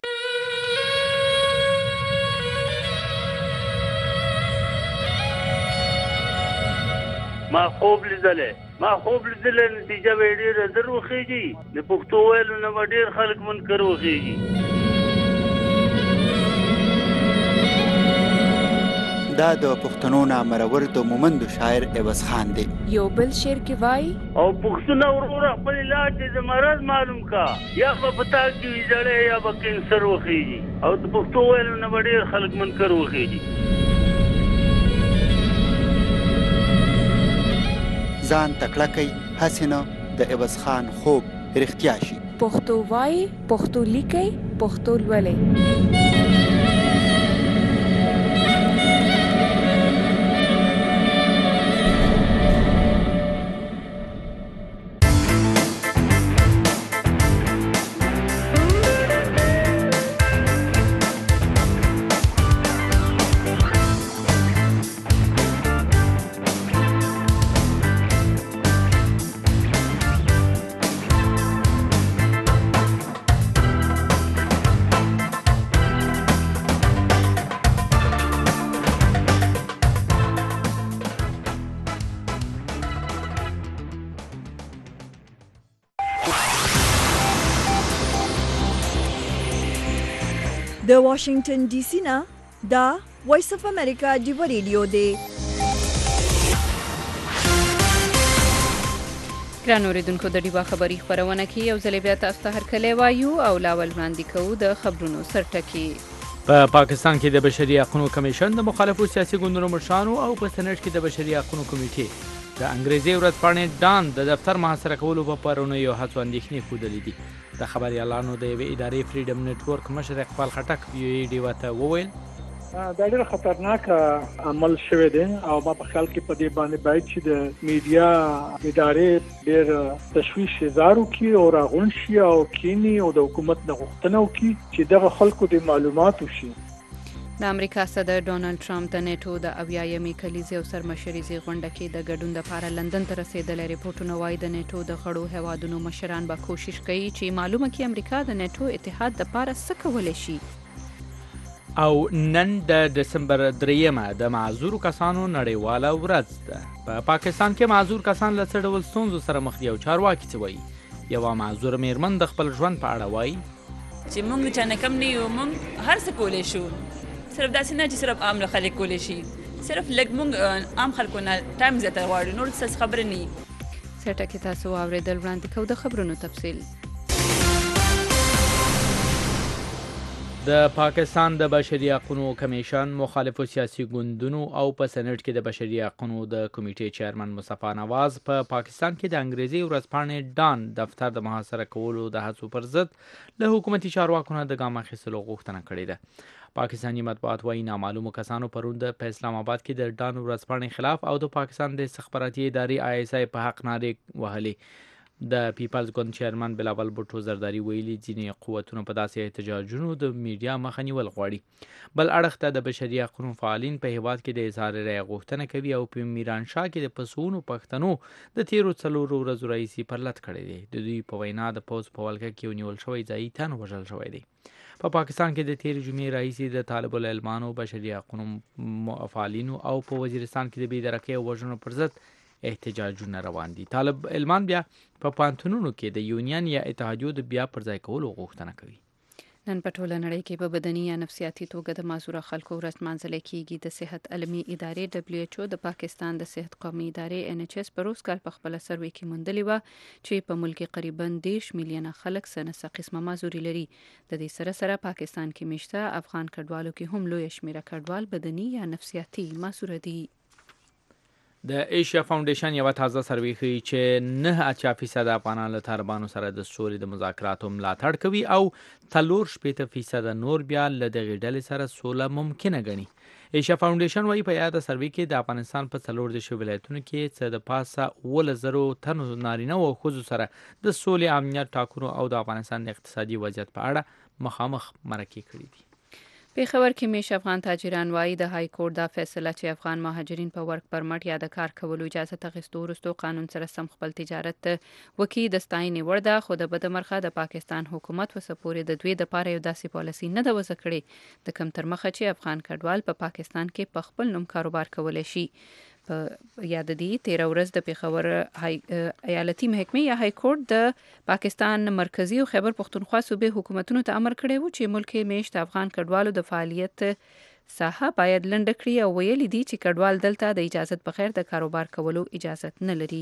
ما خوب لیدلې نتیجه به ډېره در وخېږي، د پښتو ویلو نه به ډېر خلک منکر وخېږي. دا د پښتنو نامرور د مومند شاعر عوض خان دی. یو بل شعر کې وایي او پښتونه وروره خپل علاج د مرض معلوم کا، یا به پتا کې ویجړې یا به کینسر وخېږي، او د پښتو ویلو نه به ډېر خلک منکر وخېږي. ځان تکړه کوي، هسې نه د عوض خان خوب رښتیا شي. پښتو وایي، پښتو لیکي، پښتو لولئ. د واشنگټن ډي سي نه دا وایس اف امریکا ډیو ریډیو دی. ګران اوریدونکو د ډیوا خبری خبرونه کې یو ځل بیا تاسو ته هرکلی وایو او لاول وړاندې کوو د خبرونو سرټکی. په پاکستان کې د بشري حقوقو کمیشن د مخالفو سیاسي ګوندونو مشرانو او په سېنات کې د بشري حقوقو کمیټې د انګریزي ورځپاڼې ډان د دفتر محاصره کولو په پرونیو هڅو اندېښنې ښودلې دي. د خبریالانو د یوې ادارې فریډم نېټورک مشر اقبال خټک وی ډیوا ته وویل دا ډېر خطرناک عمل شوی دی او ما په خیال کې په دې باندې باید چې د میډیا ادارې ډېر تشویش اظهار وکړي او راغونډ شي او کینی او د حکومت نه غوښتنه وکړي چې دغه خلکو د معلومات وشي. د امریکا صدر ډونالد ټرمپ د نیټو د 80مې کلیزې او سرمشریزې غونډه کې د ګډون لپاره لندن ته رسیدلي. رپورټونه وایي د نیټو د غړو هیوادونو مشران به کوشش کوي چې معلومه کړي امریکا د نیټو اتحاد لپاره څه کولی شي. او نن د دسمبر 3 د معذور کسانو نړیواله ورځ ده. په پاکستان کې معذور کسان له څه ډول ستونزو سره مخ دي او چارواکي څه وایي. یوه معذور میرمن د خپل ژوند په اړه وایي چې موږ د چا نه کم نه یو، موږ هر څه کولی شو، صرف داسې نه چې صرف عام خلک کولی شي، صرف لږ موږ عام خلکو نه ټایم زیاته غواړو، نور څه خبره نه. سټه کې تاسو واورېدل وړاندې کوو د خبرونو تفصیل. د پاکستان د بشري حقوقو کمیشن مخالفو سیاسي ګوندونو او په سېنات کې د بشري حقوقو د کمیټې چیرمن مصطفی نواز په پاکستان کې د انګریزي ورځپاڼې ډان دفتر د محاصره کولو د هڅو پر ضد له حکومتي چارواکو نه د ګام اخیستلو غوښتنه کړې ده. پاکستاني مطبوعات وایي نامعلومو کسانو پرون په اسلام آباد کې د ډان ورځپاڼې خلاف او د پاکستان د استخباراتي ادارې ISI په حق نارې وهلې. د پیپلز ګوند چیرمن بلاول بوټو زرداری ویلي ځینې قوتونه په داسې احتجاجونو د میډیا مخه نیول غواړي. بل اړخ ته د بشري حقوقو فعالین په هیواد کې د اظهار رایې غوښتنه کوي او په میرانشاه کې د پسونو پښتنو د تیرو 4 ورځو راهیسې پرلط کړی دی. د دوی په وینا د پوز په ولکه کې نیول شوی ځای تن وژل شوی دی. په پاکستان کې د تیر جمعې راهیسې د طالب العلمانو بشري حقوقو فعالینو او په وزیرستان کې د بېدرکۍ او وژنو پر ضد احتجاجونه روان دي. طالب علمان بیا په پانتونونو کې د یونین یا اتحادیو د بیا پر ځای کولو غوښتنه کوي. نن په ټوله نړۍ کې په بدني یا نفسیاتي توګه د معذوره خلکو ورځ لمانځل کیږي. د صحت عالمي ادارې WHO د پاکستان د صحت قومي ادارې NHS په روز کال په خپل سروې کې موندلې و چې په ملک کې قریبا 10 میلیونه خلک سنه قسمه معذوري لري. د دې سره پاکستان کې مشته افغان کډوالو کې هم لوی شمیره کډوال بدني یا نفسیاتي معذوره دي. د ایشیا فاونډیشن یو تازه سروې ښیي چې 9% افغانان له طالبانو سره د سولې د مذاکراتو ملاتړ کوي او 4% نور بیا له دغې ډلې سره سوله ممکنه ګڼي. ایشیا فاونډیشن وایي په یاده سروې کې د افغانستان په 14 ولایتونو کې څه د پاسه 10,000 تنو نارینه او ښځو سره د سولې امنیت ټاکنو او د افغانستان د اقتصادي وضعیت په اړه مخامخ مرکې کړي دي. پیښور کې میش افغان تاجران وایي د های کورټ دا فیصله چې افغان مهاجرین په ورک پرمټ یا د کار کولو اجازه تغستو وروسته قانون سره سم خپل تجارت وکي د ستاینې وړ ده، خو د بدمرخه د پاکستان حکومت وسه پورې د دوی د پاره یو داسې پالیسي نه ده وضع کړې د کم تر مخه چې افغان کډوال په پاکستان کې په خپل نوم کاروبار کولی شي. په یاد دي 13 ورځ د پیښور ایالتي محکمې یا های کورټ د پاکستان مرکزی او خیبر پختونخوا صوبې حکومتونو ته امر کړی و چې ملک میشت افغان کډوالو د فعالیت ساحه باید لنډ کړي او ویلي دي چې کډوال دلته د اجازت بغیر د کاروبار کولو اجازت نه لري.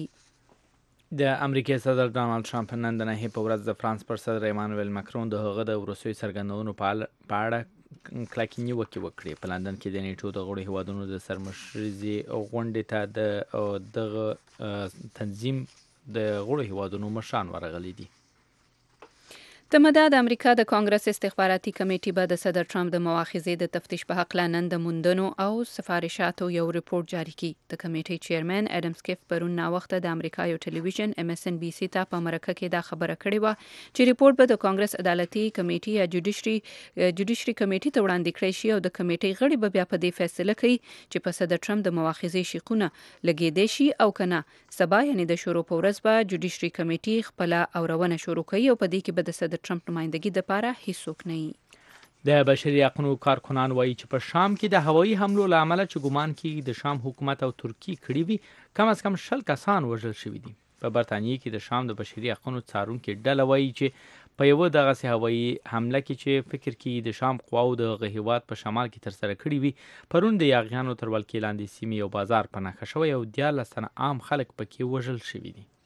د امریکای صدر ډونالد ټرمپ نن د نهي په ورځ د فرانس پر صدر ایمانوئل ماکرون د هغه د وروستیو څرګندونو په اړه کلکې نیوکې وکړې. په لندن کې د نیټو د غړو هیوادونو د سرمشریزې غونډې ته دغه تنظیم د غړو هیوادونو مشران ورغلي دي. د متحده د امریکا د کانګرس استخباراتي کمیټې به د صدر ټرمپ د مواخذې د تفتیش په حق نن د موندنو او سفارشاتو یو ریپورت جاری کړي. د کمیټې چیرمن اډم سکیف پرون ناوخته د امریکا یو ټلویزیون MSNBC ته په مرکه کې دا خبره کړې و چې ریپورت به د کانګرس عدالتي کمیټې یا جوډیشري کمیټې ته وړاندې کړی شي او د کمیټې غړي به بیا په دې فیصله کوي چې په صدر ټرمپ د مواخذې شیقونه لګیدې شي او کنه. سبا یعنی د شروع په ورځ به جوډیشري کمیټې خپل اورونه شروع کوي او په دې کې به د صدر ټرمپ نمائندګي د پاره هیڅوک نه وي. د بشري حقوقو کارکنان وایي چې په شام کې د هوایي حملو له امله چې ګومان کیږي د شام حکومت او ترکی کړي وي کم از کم 10 کسان وژل شوي دي. په برتانیې کې د شام د بشري حقوقو څارونکو ډله وایي چې په یو دغه هوایي حمله کې چې فکر کې د شام قواو د هیواد په شمال کې تر سره کړي وي پرون د یاغیانو تر ولکې لاندې سیمې یو بازار په نښه شوی او 14 تنه عام خلک پکې وژل شوي دي.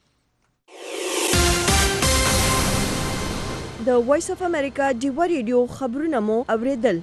د وایس اف امریکا ډیوا ریډیو خبرونه مو اوریدل.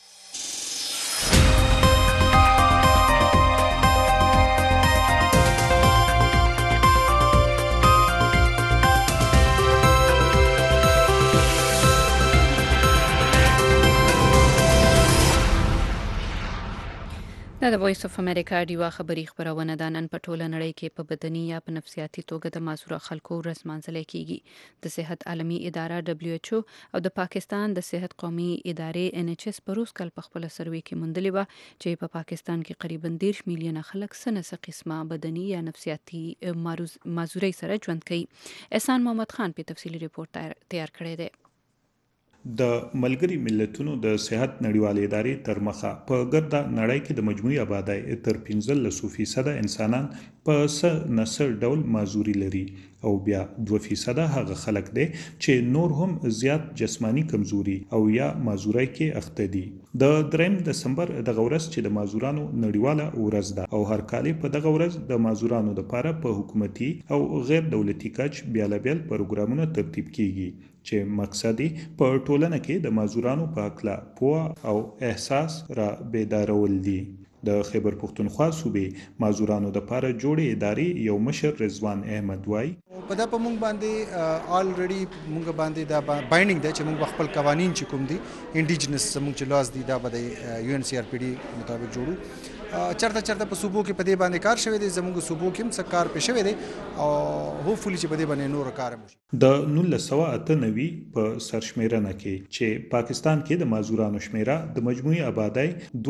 دا د وایس اف امریکا ډیوا خبری خبرونه ده. نن په ټوله نړۍ کې په بدني یا په نفسیاتي توګه د معذوره خلکو ورځ لمانځل کیږي. د صحت عالمي اداره WHO او د پاکستان د صحت قومي ادارې NHS په روز کال په خپل سروې کې موندلې و چې په پاکستان کې قریبا 10 میلیونه خلک سنه قسمه بدني یا نفسیاتي معذوري سره ژوند کوي. احسان محمد خان په تفصیلی ریپورت تیار کړی دی. د ملګری ملتونو د صحت نړیوالې ادارې تر مخه په ګرده نړۍ کې د مجموعي آبادی تر 15% انسانان په نسل ډول معذوري لري او بیا 2% هغه خلک دي چې نور هم زیات جسمانی کمزوري او یا معذوري کې اخته دي. د 3 دسمبر د غورس چې د معذورانو نړیواله ورځ ده او هر کال په دغه ورځ د معذورانو لپاره په حکومتي او غیر دولتي کچ بیلابل پروګرامونه ترتیب کیږي چې مقصد په ټولنه کې د معذورانو په اړه پوهه او احساس را بیدارول دي. د خیبر پختونخوا صوبې معذورانو د لپاره جوړې ادارې یو مشر رضوان احمد وای په دا په مونږ باندې الریډي مونږ باندې دا باینډینګ دی چې مونږ خپل قوانین چې کوم دي انډیجنس مونږ چې لاس دي دا به UNCRPD مطابق جوړو. چرته په صوبو کې په دې باندې کار شوی دی. زموږ صوبو کې هم څه کار پېښ شوی دی او هوپفولي چې په دې باندې نور کار وشي. د 1998 په سرشمیرنه کې چې پاکستان کې د معذورانو شمیره د مجموعي آبادی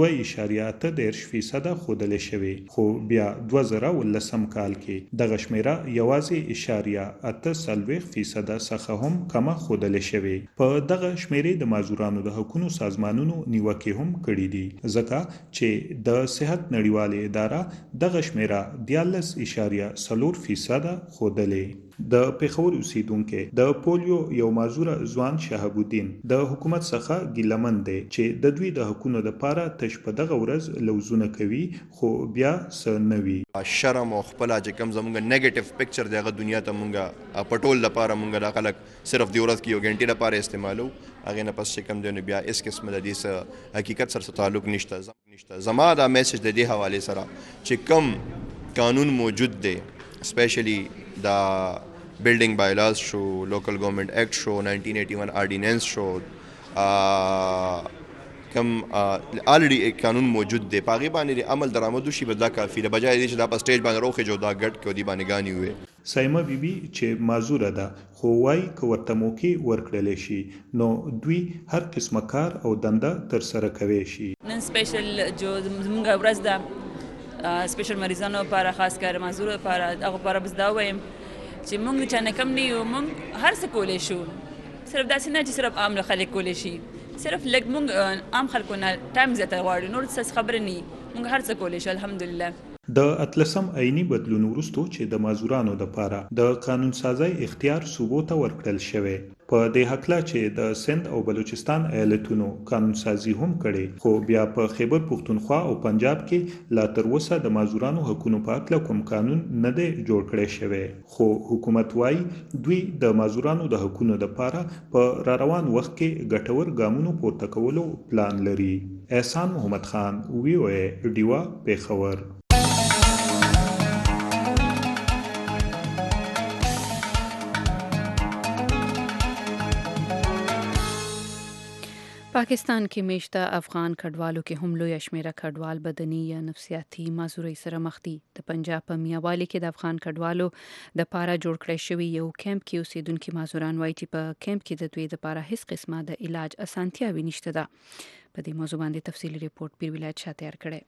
2.8% خودل شوی خو بیا 2019 کال کې دغه شمیره یوازې 0.8% څخه هم کم خودل شوی. په دغه شمیرې د معذورانو د حقوقو سازمانونو نیوکه هم کړې دي ځکه چې د صحت نړیواله اداره دغه شمیره 14.4% خودلې. د پیښور اوسیدونکو د پولیو یو معذور ځوان شهاب الدین د حکومت څخه ګیلمن دی چې د دوی د حقوقو لپاره تش په دغه ورځ لوزونه کوي خو بیا سنوي. شرم او خپل چې کم زمونږ نیگیټیو پکچر دغه دنیا ته مونږه پټول لپاره مونږه د خلک صرف دی ورځ کې یو غنټه لپاره استعمالو هغه نه پس چې کم دی بیا اس قسم د دې حقیقت سره تعلق نشته. زما دا میسج د دې حواله سره چې کم قانون موجود دی اسپیشلی دا بلډینګ بایلاز شو لوکل گورنمنٹ ایکٹ شو 1981 آرډیننس شو کم الریډي قانون موجود دی پاغي باندې عمل درآمد شي بدلا کافی د بجای چې دا په سټیج باندې روخه جو دا ګټ کې دی باندې غاني وي. سایمه بیبي چې معذوره ده خو وايي کوته موکي ورکړل شي نو دوی هر قسمه کار او دنده تر سره کوي شي. نن سپیشل جو زمونږ ورځ ده سپیشل مریضانو لپاره خاص کار معذور لپاره هغه لپاره بس دا وایم چې مونږ چې نه کم نه یو مونږ هر څه کولای شو صرف داسې نه چې صرف عام خلک کولای شي صرف لږ مونږ عام خلکو نه ټایم زیاته غواړو نور څه خبره نه مونږ هر څه کولای شو الحمدلله. د اتلسم عیني بدلون وروسته چې د معذورانو لپاره د قانون سازي اختیار صوبو ته ورکړل شوی په دې حقله چې د سند او بلوچستان ایالتونو قانون سازي هم کړي خو بیا په خیبر پختونخوا او پنجاب کې لا تر اوسه د معذورانو حقوقو په اړه کوم قانون نه دی جوړ کړی شوی خو حکومت وايي دوی د معذورانو د حقوقو لپاره په را روان وخت کې ګټور ګامونو پورته کولو پلان لري. احسان محمد خان VOA ډیوا پیښور. پاکستان کې میشته افغان کډوالو کې هم لوی شمیره کډوال بدني یا نفسیاتي معذورۍ سره مخ دي. د پنجاب په میاوالی کې د افغان کډوالو د پاره جوړ کړی شوی یو کیمپ کې اوسیدونکو معذوران وایي چې په کیمپ کې د دوی د پاره هیڅ قسمه د علاج اسانتیاوي نشته ده. په دې موضوع باندې تفصیلی ریپورت پیر ولایت شاه تیار کړی.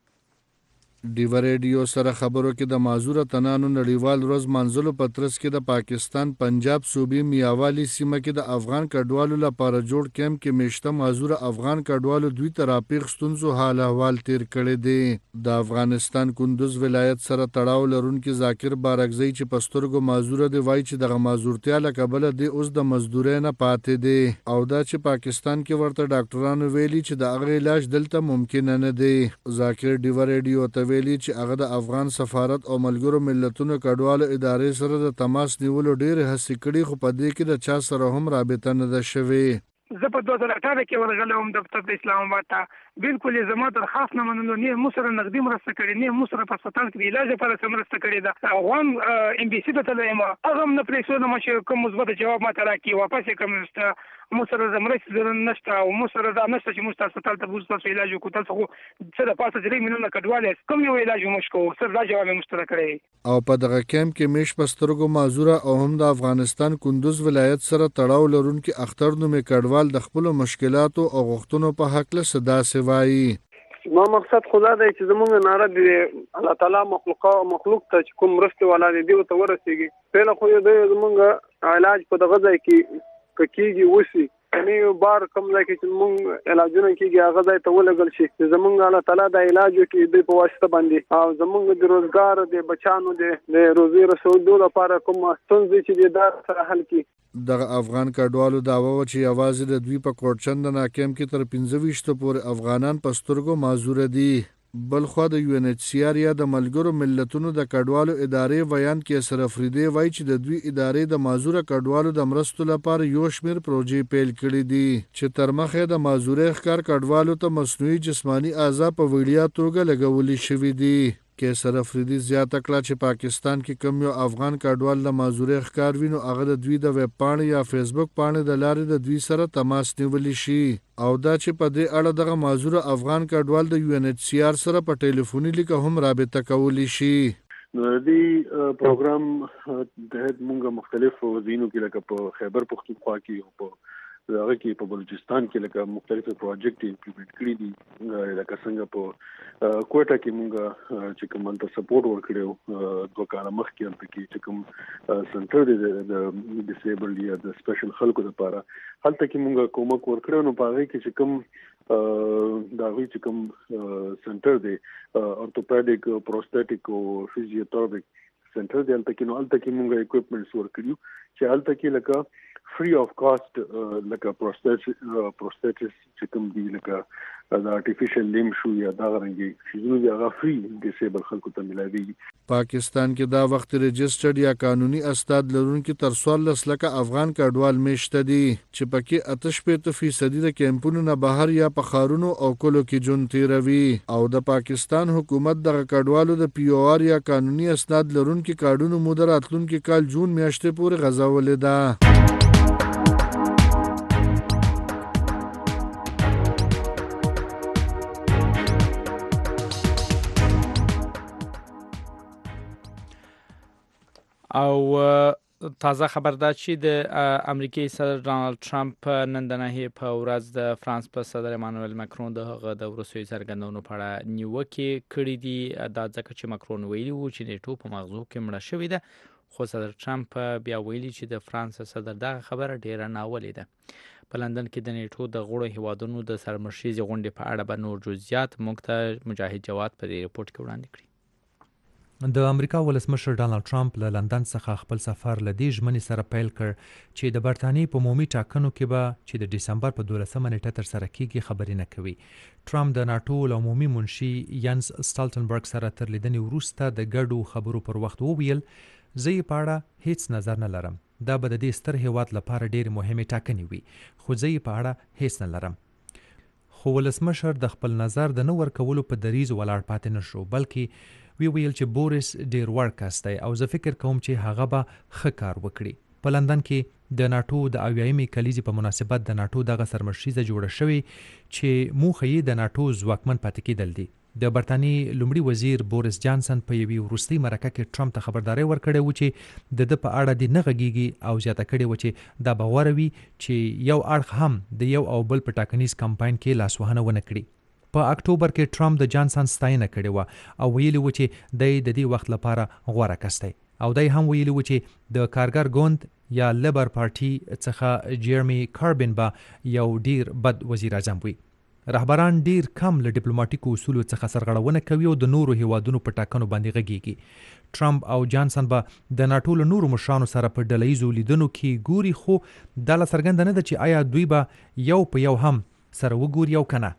ډیو ریډیو سره خبرو کې د معذور تنانو نړیوال ورځ منځلو په ترڅ کې د پاکستان پنجاب صوبې میاوالی سیمه کې د افغان کډوالو لپاره جوړ کیمپ کې میشته معذور افغان کډوالو دوی ترافیق ستونزو حال احوال تیر کړی دی. د افغانستان کندوز ولایت سره تړاو لرونکي ذاکر بارکزی چې پسترګو معذور دی وایي چې د معذورتیا لکبل دی اوس د مزدورۍ نه پاتې دی او دا چې پاکستان کې ورته ډاکټرانو ویلي چې د هغه علاج دلته ممکن نه دی. ذاکر ډیو ریډیو ته ویلي چې هغه د افغان سفارت او ملګرو ملتونو کډوالو ادارې سره د تماس نیولو ډېر هڅې کړي خو په دې کې د چا سره هم رابطه نه ده شوې. زه په 2018 کې ورغلم دفتر د اسلام آباد ته. بالکل زما درخواست نه منلو، نه مو سره نقدي مرسته کړې، نه مو سره په هسپتال کې علاج لپاره مرسته کړې ده. افغان ام بي سي ته تلم، هغه نه پرېښودم چې کوم مثبت جواب ماته راکړي، واپس یې کوم نشته، مو سره مرسته نشته او مو سره دا نشته چې مو هسپتال ته بوځو تاسو علاج وکړو. تاسو خو څه د پاسه 3 میلیونه کډواله کوم یو علاج مو شکو، سر دا جواب مو سره کړی. او په دغه کیمپ کې میش پسترګو معذوره او هم د افغانستان کندوز ولایت سره تړاو لرونکي اختر نومې کډوال د خپل مشکلاتو او غوښتنو په حق له صدا سوایي. ما مقصد خدا دی چې زمونږ ناره دی الله تعالی مخلوق ته چې کوم مرسته والا دی دیو ته ورسیږي. پهله خو یې زمونږ علاج په دغه ځای کې کېږي وسی یعنی بار کم ځای کې چې مونږ علاجونه کېږي هغه ځای ته ولګل شي. زمونږ الله تعالی د علاج کې دوی په واسطه باندې او زمونږ د روزګار د بچانو د روزي رسولو لپاره کوم ستونزې چې د دار سره حل کړي. دغه افغان کډوالو داوا و چې یوازې د دوی په کوټچند ناکیم کې تر 15 پورې افغانان په سترګو معذور دي. بل خو د یو ان ایچ سی آر یا د ملګرو ملتونو د کډوالو ادارې بیان کې سره فریدي وایي چې د دوی ادارې د معذور کډوالو د مرستو لپاره یو شمیر پروژې پیل کړې دي چې تر مخه د معذورۍ ښکار کډوالو ته مصنوعي جسمانی اعضاء په وړیا توګه لګولې شوې دي. کیسر افریدي زیاته کړه چې پاکستان کې کم یو افغان کډوال د معذورۍ ښکار وینو هغه د دوی د ویب پاڼې یا فیسبوک پاڼې د لارې د دوی سره تماس نیولی شي او دا چې په دې اړه دغه معذور افغان کډوال د یو ان ایچ سی آر سره په ټلیفوني لیکه هم رابطه کولی شي. نو دې پروګرام د موږ مختلف وزینو کې لکه په خیبر پختونخوا کې او په هغه کې په بلوچستان کې لکه مختلف پروجیکټ امپلیمنٹ کړی دي لکه څنګه په کوټا کې موږ چې کوم ته سپورټ ورکړو دوه کاله مخکې هلته کې چې کوم سنټر دی د ډیسیبلډ یا د سپیشل خلکو لپاره هلته کې موږ کومک ورکړو. نو په هغه کې چې کوم دا وی چې کوم سنټر دی اورتوپیډیک پروستټیک او فزیوتراپیک سنټر دی هلته کې نو هلته کې موږ اکوپمنټس ورکړو چې هلته کې لکه free of cost like a prosthesis چې کوم دی لکه د artificial limb شو یا دا غرنګي شیزونه دی هغه free disable خلکو ته ملایوي. پاکستان کې دا وخت رجسټرډ یا قانوني استاد لرونکي تر 14 لکه افغان کډوال میشته دي چې پکې 88% د کیمپونو نه بهر یا په خارونو او کلو کې جون تیروي او د پاکستان حکومت د کډوالو د پی او آر یا قانوني استاد لرونکي کارډونو موده راتلونکي کال جون میاشتې پورې غځولې ده. او تازه خبر ده چې د امریکای صدر ډانلډ ټرمپ نن د نهې په ورځ د فرانس په صدر امانوئل مکرون د هغه د وروستیو څرګندونو په اړه نیوکې کړې دي. دا ځکه چې مکرون ویلي و چې نیټو په مغزو کې مړه شوې ده، خو صدر ټرمپ بیا ویلي چې د فرانس صدر دغه خبره ډیره ناولې ده. په لندن کې د نیټو د غړو هیوادونو د سرمشریزې غونډې په اړه به نور جزئیات موږ ته مجاهد جواد په دې ریپورت کې وړاندې کړي. د امریکا ولسمشر ډانلډ ټرمپ له لندن څخه خپل سفر له دې ژمنې سره پیل کړ چې د برتانیې په عمومي ټاکنو کې به چې د ډسمبر په 12 نیټه تر سره کیږي خبرې نه کوي. ټرمپ د ناټو له عمومي منشي ینس سټالټنبرګ سره تر لیدنې وروسته د ګډو خبرو پر وخت وویل زه یې په اړه هیڅ نظر نه لرم، دا به د دې ستر هیواد لپاره ډېرې مهمې ټاکنې وي، خو زه یې په اړه هیڅ نه لرم. خو ولسمشر د خپل نظر د نه ورکولو په دریځ ولاړ پاتې نه شو، بلکې وی ویل چې بوریس ډیر ورکاست دی او زه فکر کوم چې هغه به ښه کار وکړي. په لندن کې د ناتو د 80مې کلیزې په مناسبت د ناتو دغه سرمشریزه جوړه شوې چې موخه یې د ناتو ځواکمن پاتې کېدل دي. د برتانیې لومړي وزیر بوریس جانسن په یوې وروستۍ مرکه کې ټرمپ ته خبرداری ورکړې و چې د په اړه دې نه غږیږي او زیاته کړې و چې دا به غوره وي چې یو اړخ هم د یو او بل په ټاکنیز کمپاین کې لاسوهنه ونه کړي. په اکتوبر کې ټرمپ د جانسن ستاینه کړې و او ویلي و چې دی د دې وخت لپاره غوره کس دی او دی هم ویلي و چې د کارګر ګوند یا لیبر پارټي څخه جیرمی کاربن به یو ډیر بد وزیر اعظم وي. رهبران ډیر کم له ډیپلوماټیکو اصولو څخه سرغړونه کوي او د نورو هیوادونو په ټاکنو باندې غږیږي. ټرمپ او جانسن به د ناتو له نورو مشرانو سره په ډلهییزو لیدنو کې ګوري، خو دا لا څرګنده نه ده چې آیا دوی به یو په یو هم سره وګوري او کنه.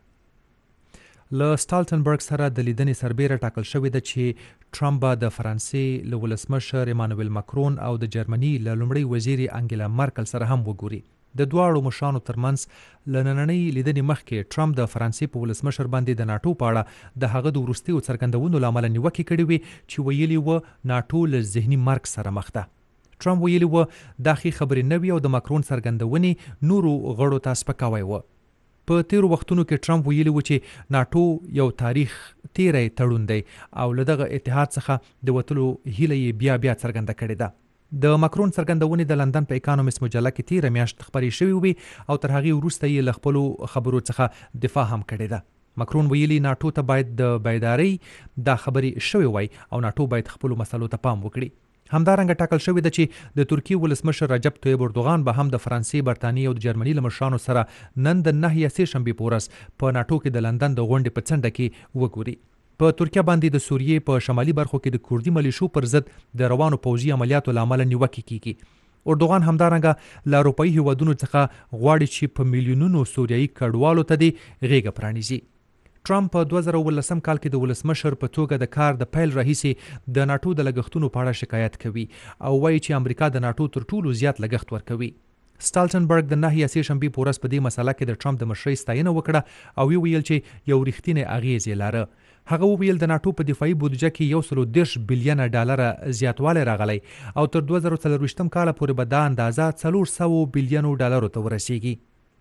له سټالټنبرګ سره د لیدنې سربیره ټاکل شوې ده چې ټرمپ به د فرانسې له ولسمشر ایمانویل ماکرون او د جرمني له لومړۍ وزیرې انګیلا مارکل سره هم وګوري. د دواړو مشرانو ترمنځ له نننۍ لیدنې مخکې ټرمپ د فرانسې په ولسمشر باندې د ناتو په اړه د هغه د وروستیو څرګندونو له امله نیوکې کړې وې چې ویلي و ناتو له ذهني مرګ سره مخ ده. ټرمپ ویلي و دا ښې خبرې نه وي او د ماکرون څرګندونې نورو غړو ته سپکاوی و. په تیرو وختونو کې ټرمپ ویلي و چې ناتو یو تاریخ تیری تړون دی او له دغه اتحاد څخه د وتلو هیله یې بیا څرګنده کړې ده. د ماکرون څرګندونې د لندن په اکانومیست مجله کې تیره میاشت خپرې شوې وې او تر هغې وروسته یې له خپلو خبرو څخه دفاع هم کړې ده. ماکرون ویلي ناتو ته باید د بیدارۍ دا خبرې شوې وای او ناتو باید خپلو مسلو ته پام وکړي. همدارنګه ټاکل شوې ده چې د ترکیې ولسمشر رجب طیب اردوغان به هم د فرانسې، برتانیې او د جرمني له مشرانو سره نن د 9 یا 3 شنبې په ورځ په ناتو کې د لندن د غونډې په څنډه کې وګوري. په ترکیه باندې د سوریې په شمالي برخو کې د کوردي ملیشو پر ضد د روانو پوځي عملیاتو له امله نیوکې کیږي. اردوغان همدارنګه له اروپایي هیوادونو څخه غواړي چې په میلیونونو سوریایي کډوالو ته دې غیږه پرانیزي. ټرمپ په 2019 کال کې د ولسمشر په توګه د کار د پیل راهیسې د ناتو د لګښتونو په اړه شکایت کوي او وایي چې امریکا د ناتو تر ټولو زیات لګښت ورکوي. سټالټنبرګ د 9 یا 3 شنبې په ورځ په دې مسله کې د ټرمپ د مشرۍ ستاینه وکړه او ویل چې یو رښتینی اغیز یې لاره. هغه وویل د ناتو په دفاعي بودیجه کې 130 بلین ډالر زیاتوالی راغلی او تر 2024 کال پورې به دا اندازه 400 بلین ډالر ته ورسیږي.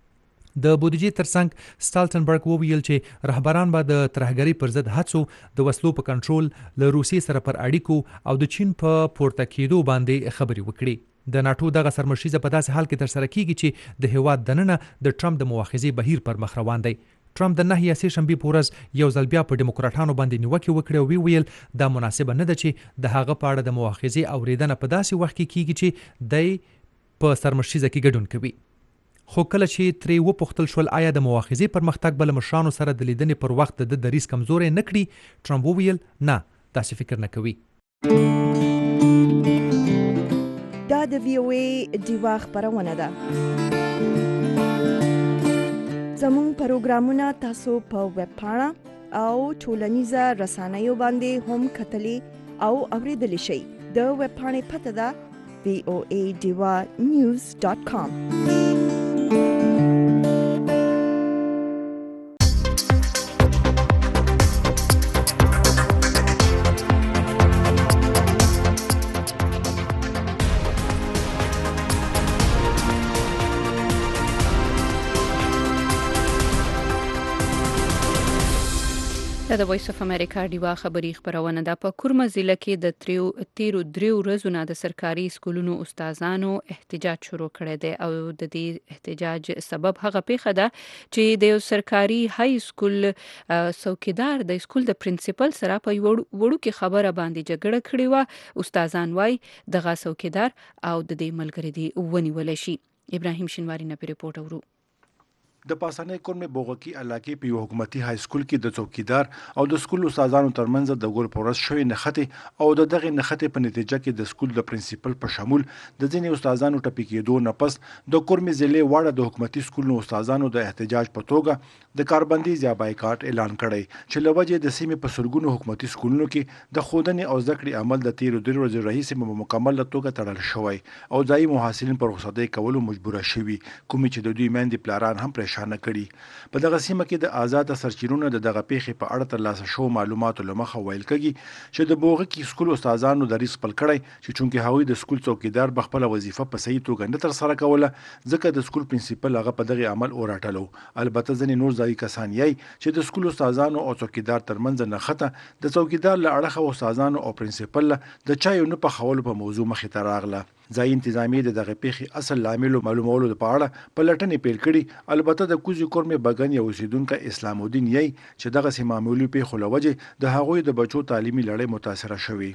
د بودیجې ترڅنګ سټالټنبرګ وویل چې رهبران به د ترهګرۍ پر ضد هڅو، د وسلو په کنټرول، له روسیې سره پر اړیکو او د چین په پورته کېدو باندې خبرې وکړي. د ناتو دغه سرمشریزه په داسې حال کې ترسره کیږي چې د هیواد دننه د ټرمپ د مؤاخذې بهیر پر مخ روان دی. ټرمپ د 9 یا 3 شنبې په ورځ یو ځل بیا په ډیموکراټانو باندې نیوکې وکړې او ویل دا مناسبه نه ده چې د هغه په اړه د مؤاخذې اوریدنه په داسې وخت کې کیږي چې دی په سرمشریزه کې ګډون کوي. خو کله چې ترې وپوښتل شول آیا د مؤاخذې پرمختګ به له مشرانو سره د لیدنې پر وخت د دریځ کمزوری نه کړي، ټرمپ وویل نه، داسې فکر نه کوي. دا د VOA ډیوا خبرونه ده. زموږ پروګرامونه تاسو په ویب پاڼه او ټولنیزه رسنیو باندې هم کتلی او اوریدلی شئ. د ویب پاڼې پته ده voadivanews.com. د وایس اف امریکا ډیوا خبری خبرونه ده. په کورما ضلع کې د تیرو 3 ورځو نه د سرکاري سکولونو استادانو احتجاج شروع کړی دی او د دې احتجاج سبب هغه پیښه ده چې د یو سرکاري های سکول څوکیدار د سکول د پرنسپل سره په وړو کې خبره باندې جګړه کړې و. استادان وای دغه څوکیدار او د دې ملګری دی ونیول شي. ابراهیم شینواری نه ریپورت اورو. د پاسانه کورمه بوغکی علاقې په یو حکومتي های سکول کې د څوکیدار او د سکول استادانو ترمنځ د ګول پورس شوی نخته او دغه نخته په نتیجه کې د سکول د پرنسپل په شمول د ځینې استادانو ټپي کېدو نه پس د کورمه ضلع واړه د حکومتي سکولونو استادانو د احتجاج په توګه د کاربندیز یا بایکاټ اعلان کړی چې لوجه د سیمې په سرګونو حکومتي سکولونو کې د خودنې او ذکر عمل د 13 ورځې رئیس مکمل توګه تړل شوی او ځای محصلین پر رخصتۍ کولو مجبور شوي، کوم چې د دوی مندي پلاران هم پرې پریشان کړي په دغه سیمه کې د آزاد سرچینونو د دغه پیښې په اړه ترلاسه شو معلوماتو لمخه ویل کېږي چې د بوغکي سکول استادانو د ریس خپل کړی چې چونکې هغوی د سکول څوکیدار به خپل وظیفه په صحیح توګه نه ترسره کوله ځکه د سکول پرنسپل هغه په دغه عمل اوراټلو. البته ځینې نور ځایي کسان یې چې د سکول استادانو او څوکیدار ترمنځ نښته د څوکیدار له اړخه استادانو او پرنسپل د چایو نه پخولو په موضوع مخې ته راغله. ځایي انتظامیه د دغه پیښې اصل لامل معلومولو لپاره په لټنې پیل کړي. البته د کوزي کورمې بګن یو اوسیدونکی اسلام الدین یې چې دغه سیمه معمولي پیښو له وجې د هغوی د بچو تعلیمي لړۍ متاثره شوې.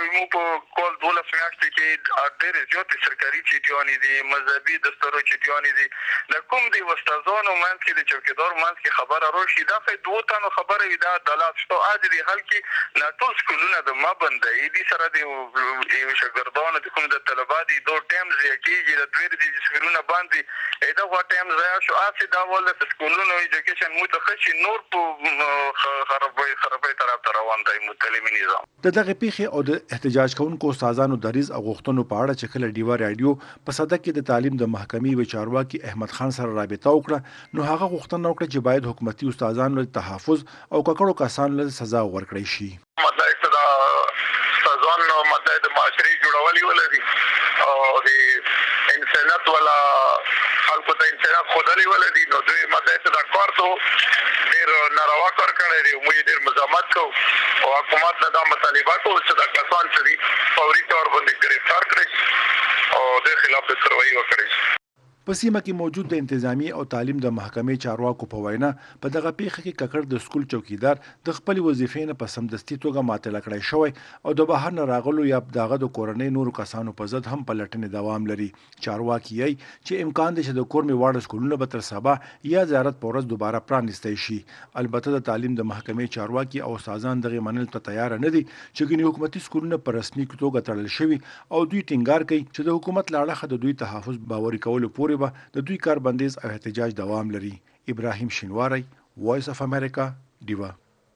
ډېر زیاتې سرکاري چټیانې دي، مذهبي دستورو چټیانې دي. د کوم دی استادانو منځ کې د چوکیدار منځ کې خبره راشي دا په دوه تنو خبره وي دا عدالت شته اج دي حل کې نه ټول سکولونه د ما بندي دي سره د یو شاګردانو د کوم د طلبات دي دوه ټایمز یکیږي د دوی د سکولونه باندې دا وا ټایم ضایع شو اسی دا ول د سکولونو ایجوکیشن متخصص نور په خرابې طرف ته روان دی متعلمي نظام. د دغه پیښې او د احتجاج کوونکو استادانو دریز او غوښتنو په اړه چې کله ډیوا رادیو په صدق کې د تعلیم د محکمې و چارواکي احمد خان سره رابطه وکړه نو هغه غوښتنه وکړه چې باید حکومتي استادانو له تحفظ او ککړو کسانو له سزا ورکړي شي. مطلب دا استادانو مطلب د معاشري جوړولي ولري او د انسانیت ولا خلکو ته انسانیت خودلی ولري نو دوی مطلب دا کار ته ډیر ناروا کار کړی دی. موږ ډیر مزاحمت کوو او حکومت دا مطالبه کوي چې دا کسان چې فوري تور باندې گرفتار کړي او د خلاف کاروائی وکړي. په سیمه کې موجود د انتظامی او تعلیم د محکمې چارواکو په وینا په دغه پیښه کې ککړ د سکول چوکیدار د خپل وظیفې نه په سمدستي توګه معطل کړی شوی او د بهر نه راغلو یا دغه د کورنۍ نورو کسانو په ضد هم په لټنې دوام لري. چارواکي یې چې امکان دی چې د کورمې واړه سکولونه به تر سبا یا زیارت په ورځ دوباره پرانیستی شي. البته د تعلیم د محکمې چارواکي او استادان دغه منل ته تیار نه دي چې ګنې حکومتي سکولونه په رسمي توګه تړل شوي او دوی ټینګار کوي چې د حکومت له اړخه د دوی تحفظ باوري کولو پورې د دوی کار بندیز او احتجاج دوام لري. ابراهیم شینواری، وایس اف امریکا، ډیوا.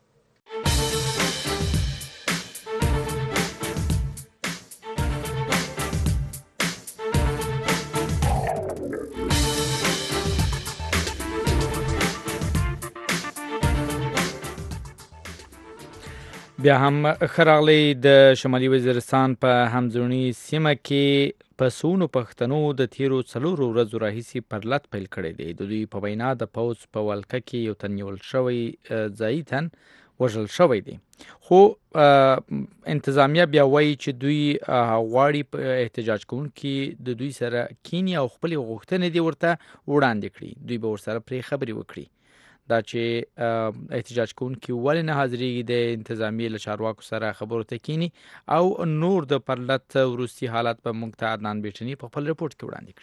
بیا هم خراغلی د شمالي وزیرستان په همزونی سیمه کې پسونو پښتنو د تیرو 4 ورځو راهیسي پرلط پیل کړی دی. د دوی په وینا د پوز په ولکه کې یو تنیول شوی ځایتن وژل شوی دی خو انتظامیه بیا وایي چې دوی غواړي په احتجاج کوونکي د دوی سره کینی او خپل غوښتنې دی ورته وړاندې کړي. دوی به ورسره پرې خبرې وکړي. دا چې احتجاج کوونکي ولې نه حاضرېږي د انتظامیې له چارواکو سره خبرو ته کینی او نور د پرلط وروستي حالات په موږ ته عدنان بیټني په خپل رپورټ کې وړاندې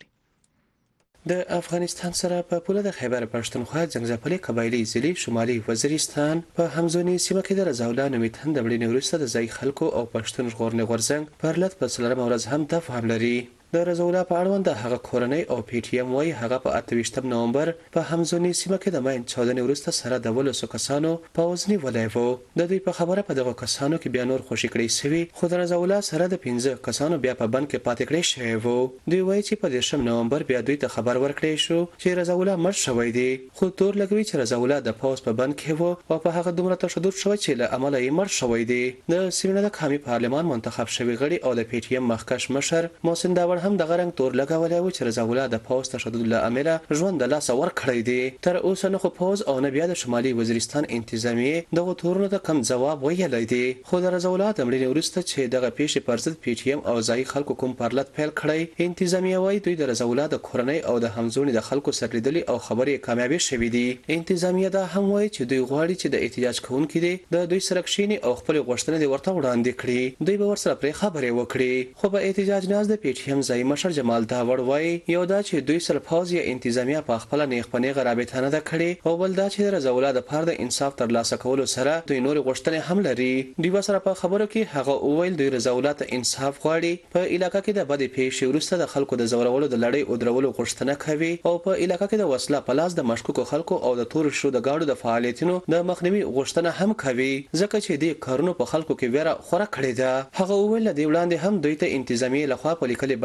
کړي. د افغانستان سره په پوله د خیبر پښتونخوا ځنګځپلې قبایلي ضلع شمالي وزیرستان په همزونی سیمه کې د رضاولا نومیتن د مړینې وروسته د ځای خلکو او پښتون ژغورنې غورځنګ پرلط په 4 ورځ هم تفاهم لري. د رضاولا په اړوند د هغه کورنۍ او پی ټی ایم وايي هغه په 28 نومبر په همزونی سیمه کې د ماین 14 وروسته سره د ولسو کسانو په وزنی ولایو د دوی په خبره په دغه کسانو کې بیا نور خوشی کړی سوي خو د رضاولا سره د 15 کسانو بیا په بند کې پاتې کړی شوی وو. دوی وايي چې په 10 نومبر بیا دوی ته خبر ورکړی شو چې رضاولا مړ شوی دی خو تور لګوي چې رضاولا د پوز په بند کې وو او په هغه دومره تشدد شوی چې له عمله یې مړ شوی دی. د سیمه د قومي پارلمان منتخب شوی غړي او د پی ټی ایم مخکش مشر محسن داور هم د غرنګ تور لګولای و چې رضاولا د پوز تشدد له امله ژوند د لاس ور کړی دی. تر اوسه نه خو پوز او نه بیا د شمالي وزیرستان انتظامیه دغه تورونو ته کم جواب ویلی دی. خو د رضاولا د مړینې وروسته چې دغه پیښې پر ضد پی ټی ایم او ځایي خلکو کوم پرلط پیل کړی انتظامیه وايي دوی د رضاولا د کورنۍ او د همزونی د خلکو سره لیدلي او خبرې کامیابی شوې دي. انتظامیه دا هم وايي چې دوی غواړي چې د احتجاج کوونکي دي د دوی سره کښیني او خپل غوښتنې ورته وړاندې کړي. دوی به ورسره پرې خبرې وکړي. خو په احتجاج ناز د پی ټی ایم ځایي مشر جمال داور وايي یو دا چې دوی سره پوز یا انتظامیه په خپل نیغ پنیغه رابطه نه ده کړې او بل دا چې رضاولا د فرد انصاف ترلاسه کولو سره دوی نور غوښتنې هم لري. دوی سره په خبرو کې هغه وویل دوی رضاولا ته انصاف غواړي. په علاقې کې د بدې پیښې وروسته د خلکو د زورولو د لړۍ او درولو غوښتنه کوي او په علاقې کې د وسله په لاس د مشکوکو خلکو او د تور شو د گاډو د فعالیتونو د مخنیوي غوښتنه هم کوي ځکه چې د کارونو په خلکو کې ویره خوره کړې ده. هغه وویل د وړاندې هم دوی ته انتظامیه لخوا په لیکلي بڼه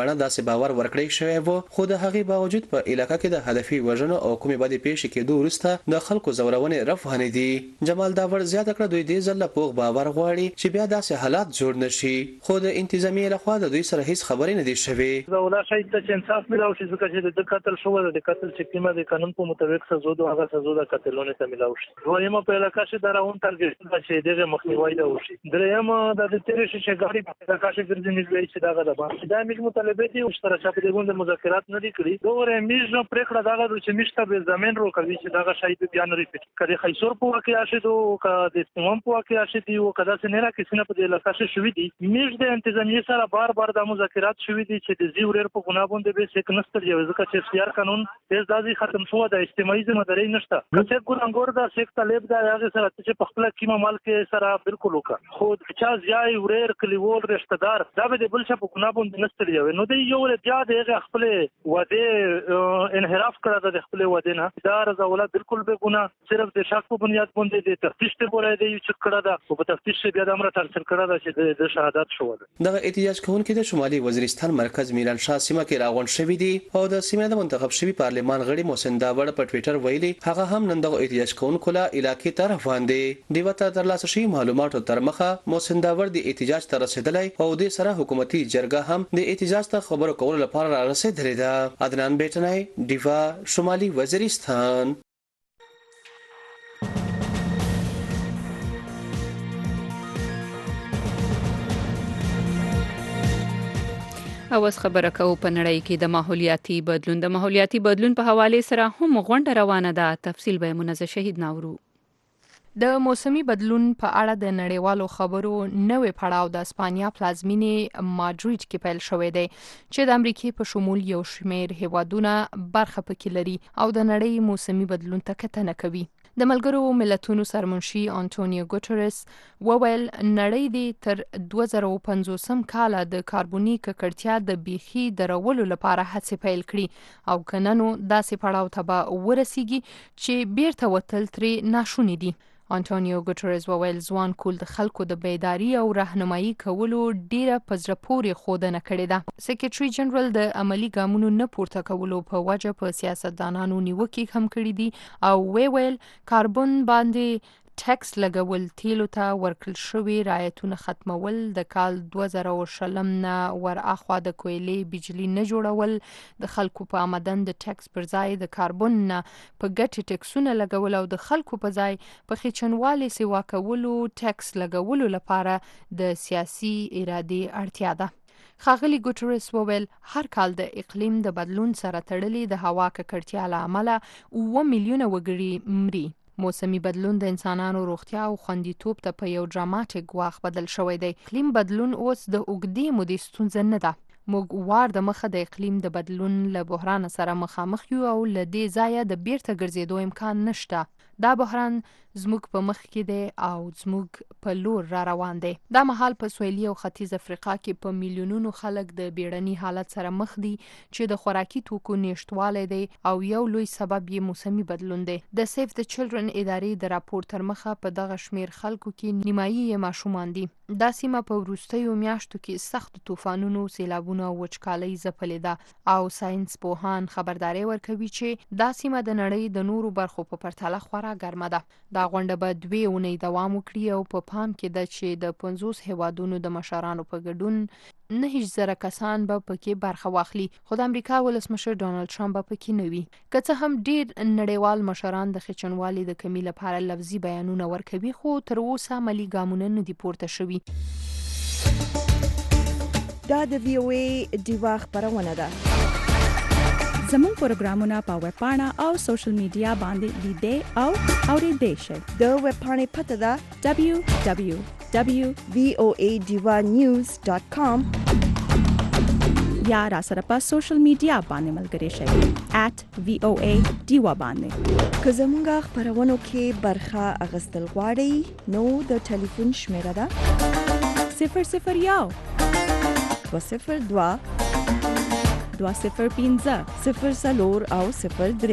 ویپاڼه داسې باور ورکړی شوی و، خو د هغې باوجود په علاقه کې د هدفي وژنو او کومې بدې پیښې کېدو وروسته د خلکو زورونې روانې دي. جمال داور زیاته کړه دوی دې ځل له پوخ باور غواړي چې بیا داسې حالات جوړ نشي، خو د انتظامیې لخوا د دوی سره هیڅ خبرې نه دي شوې. زولا شاید چې انصاف ملاوي شي ځکه چې د قتل شو د قتل چې کیمه د قانون په مطابق سزا دوه هغه سزا د قتلونه ته ملاوي شي. دویمه په علاقه کې دراون ترګل چې دغه مخنیوي دا وشي. درېمه د تیرې شي غاړي په علاقه کې ګرځي نږدې چې دغه د باندې دا موږ مطالبه دي او شتره چې د غونډه مذاکرات نه دي کړی. دوه میږه پریکړه دغه چې مشته به زمين رو کوي چې دغه شاید بیان ریپیټ کړي. خیسور په واقعیا شي دوه ک د استعمام په واقعیا شي دی او کدا څنګه را کیسه په علاقه کې شوې دي. میږ د انتظامیه سره بار بار د مذاکرات شوې دي چې د زیورر په ګناه باندې به څه کنستر یو ځکه چې اختیار قانون تیز دازي ختم شو د اجتماعي ذمہداري نشته. چې ګورنګور دا سیک طالب دا هغه سره چې په خپل کیمه مال کې سره بالکل وکړه. خو چې ځای ورر کلیوال رشتہ دار دا به د بل څه په ګناه باندې نستر یو نو د یو بیا د خپل وعده انحراف کړه د خپل وعده نه دا رضاوله بالکل به ګناه صرف د شک په بنیاد باندې د تفتیش ته بولای دی چې کړه دا او په تفتیش بیا د امر ترسره کړه دا چې د شهادت شو. دغه احتجاج کوونکي د شمالي وزیرستان مرکز میران شاه سیمه کې راغونډ شوي دي او د سیمې د منتخب شوي پارلمان غړي محسن داوړ په ټوئیټر ویلي هغه هم نن دغه احتجاج کوونکو له علاقې ته روان دي. دیوته ترلاسه شوي معلوماتو تر مخه محسن داوړ د احتجاج ته رسیدلی او د سره حکومتي جرګه هم د احتجاج ته خبرو کولو لپاره را رسیدلې ده. عدنان بیٹنای دیوا شمالي وزیرستان. اوس خبره کوو په نړۍ کې د ماحولیاتي بدلون. د ماحولیاتي بدلون په حواله سره هم غونډه روانه ده. تفصیل به منزه شهید ناورو. د موسمي بدلون په اړه د نړیوالو خبرو نوې پړاو د اسپانیا پلازمینې مادرید کې پیل شوې دی چې د امریکای په شمول یو شمېر هیوادونه برخه پکې لري او د نړۍ موسمي بدلون ته کتنه کوي. د ملګرو ملتونو سرمنشي انټونیو ګوتریس وویل نړۍ دې تر 2050 کال د کاربوني ککړتیا د بیخي درولو لپاره هڅې پیل کړي او کننو داسې پړاو ته به ورسیږي چې بیرته وتل ترې ناشونی دي. انټونیو ګوتریس وویل ځوان کول د خلکو د بیداری او راهنمایي کولو ډیره پزره پورې ښودنه کړې ده. سکریټري جنرال د عملی ګامونو نه پورته کولو په وجه په سیاستدانانو نیوکې هم کړې دي او ویل کاربن باندې ټیکس لګول، تیلو ته ورکړل شوي رایتونه ختمول، د کال 2020 نه ورأخوا د کویلې بجلی نه جوړول، د خلکو په آمدن د ټیکس پر ځای د کاربن نه په ګټې ټیکسونه لګول او د خلکو په ځای په خېچنوالي سیوا کولو ټیکس لګولو لپاره د سیاسي ارادې اړتیا ده. ښاغلي ګوتریس وویل هر کال د اقلیم د بدلون سره تړلې د هوا ککړتیا له امله 7 میلیونه وګړي مري. موسمي بدلون د انسانانو روغتیا او خوندیتوب ته په یو ډراماټیک واخ بدل شوی دی. اقلیم بدلون اوس د اوږدې مودې ستونزه نه ده. موږ وار د مخه د اقلیم د بدلون له بحران سره مخامخ یو او له دې ځایه د بیرته ګرځېدو امکان نشته. دا بحران زموږ په مخ کې دی او زموږ په لور را روان دی. دا مهال په سویلي او ختیځ افریقا کې په میلیونونو خلک د بیړني حالت سره مخ دي چې د خوراکي توکو نشټوالی دی او یو لوی سبب یې موسمي بدلون دی. د سیف د چلډرن ادارې د راپور تر مخه په دغه شمیر خلکو کې نیمایي یې ماشومان دي. دا سیمه په وروستیو میاشتو کې سخت طوفانونو، سیلابونو او وچکالۍ ځپلې ده او ساينس پوهان خبرداري ورکوي چې دا سیمه د نړۍ د نورو برخو په پرتله خورا ګرمه ده. دا غونډه به 2 اونۍ دوام وکړي او په پام کې ده چې د 50 هیوادونو د مشرانو په ګډون 9,000 کسان به پکې برخه واخلي. خو د امریکا ولسمشر ډونالد ټرمپ به پکې نه وي. که څه هم ډیر نړیوال مشران د خېچنوالي د کمی لپاره لفظي بیانونه ورکوي خو تر اوسه عملي ګامونه نه دي پورته شوي. دا د VOA دیوا خبرونه ده. زموږ پروګرامونه په ویب پاڼه او سوشل میډیا باندې لیدئ او اوریدئ شئ. د ویب پاڼې پته ده www.voadivanews.com یا را سره په سوشل میډیا باندې ملګري شئ @VOA دیوا باندې. که زموږ خبرونو کې برخه اغستل غواړئ نو د ټلیفون شمیره ده 001 202 205 04 او 03.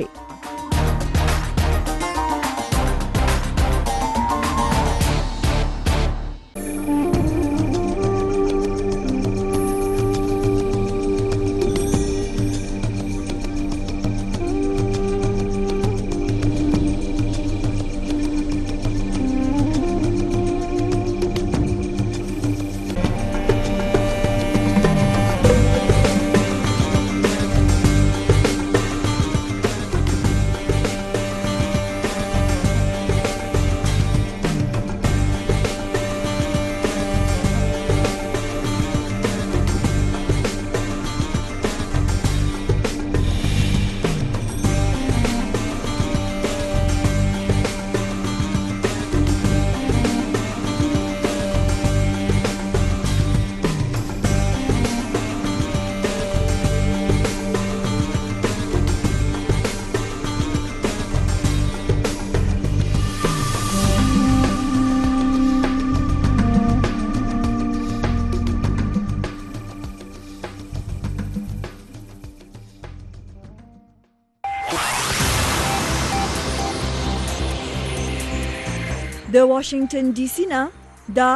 د واشنگټن ډي سي نه دا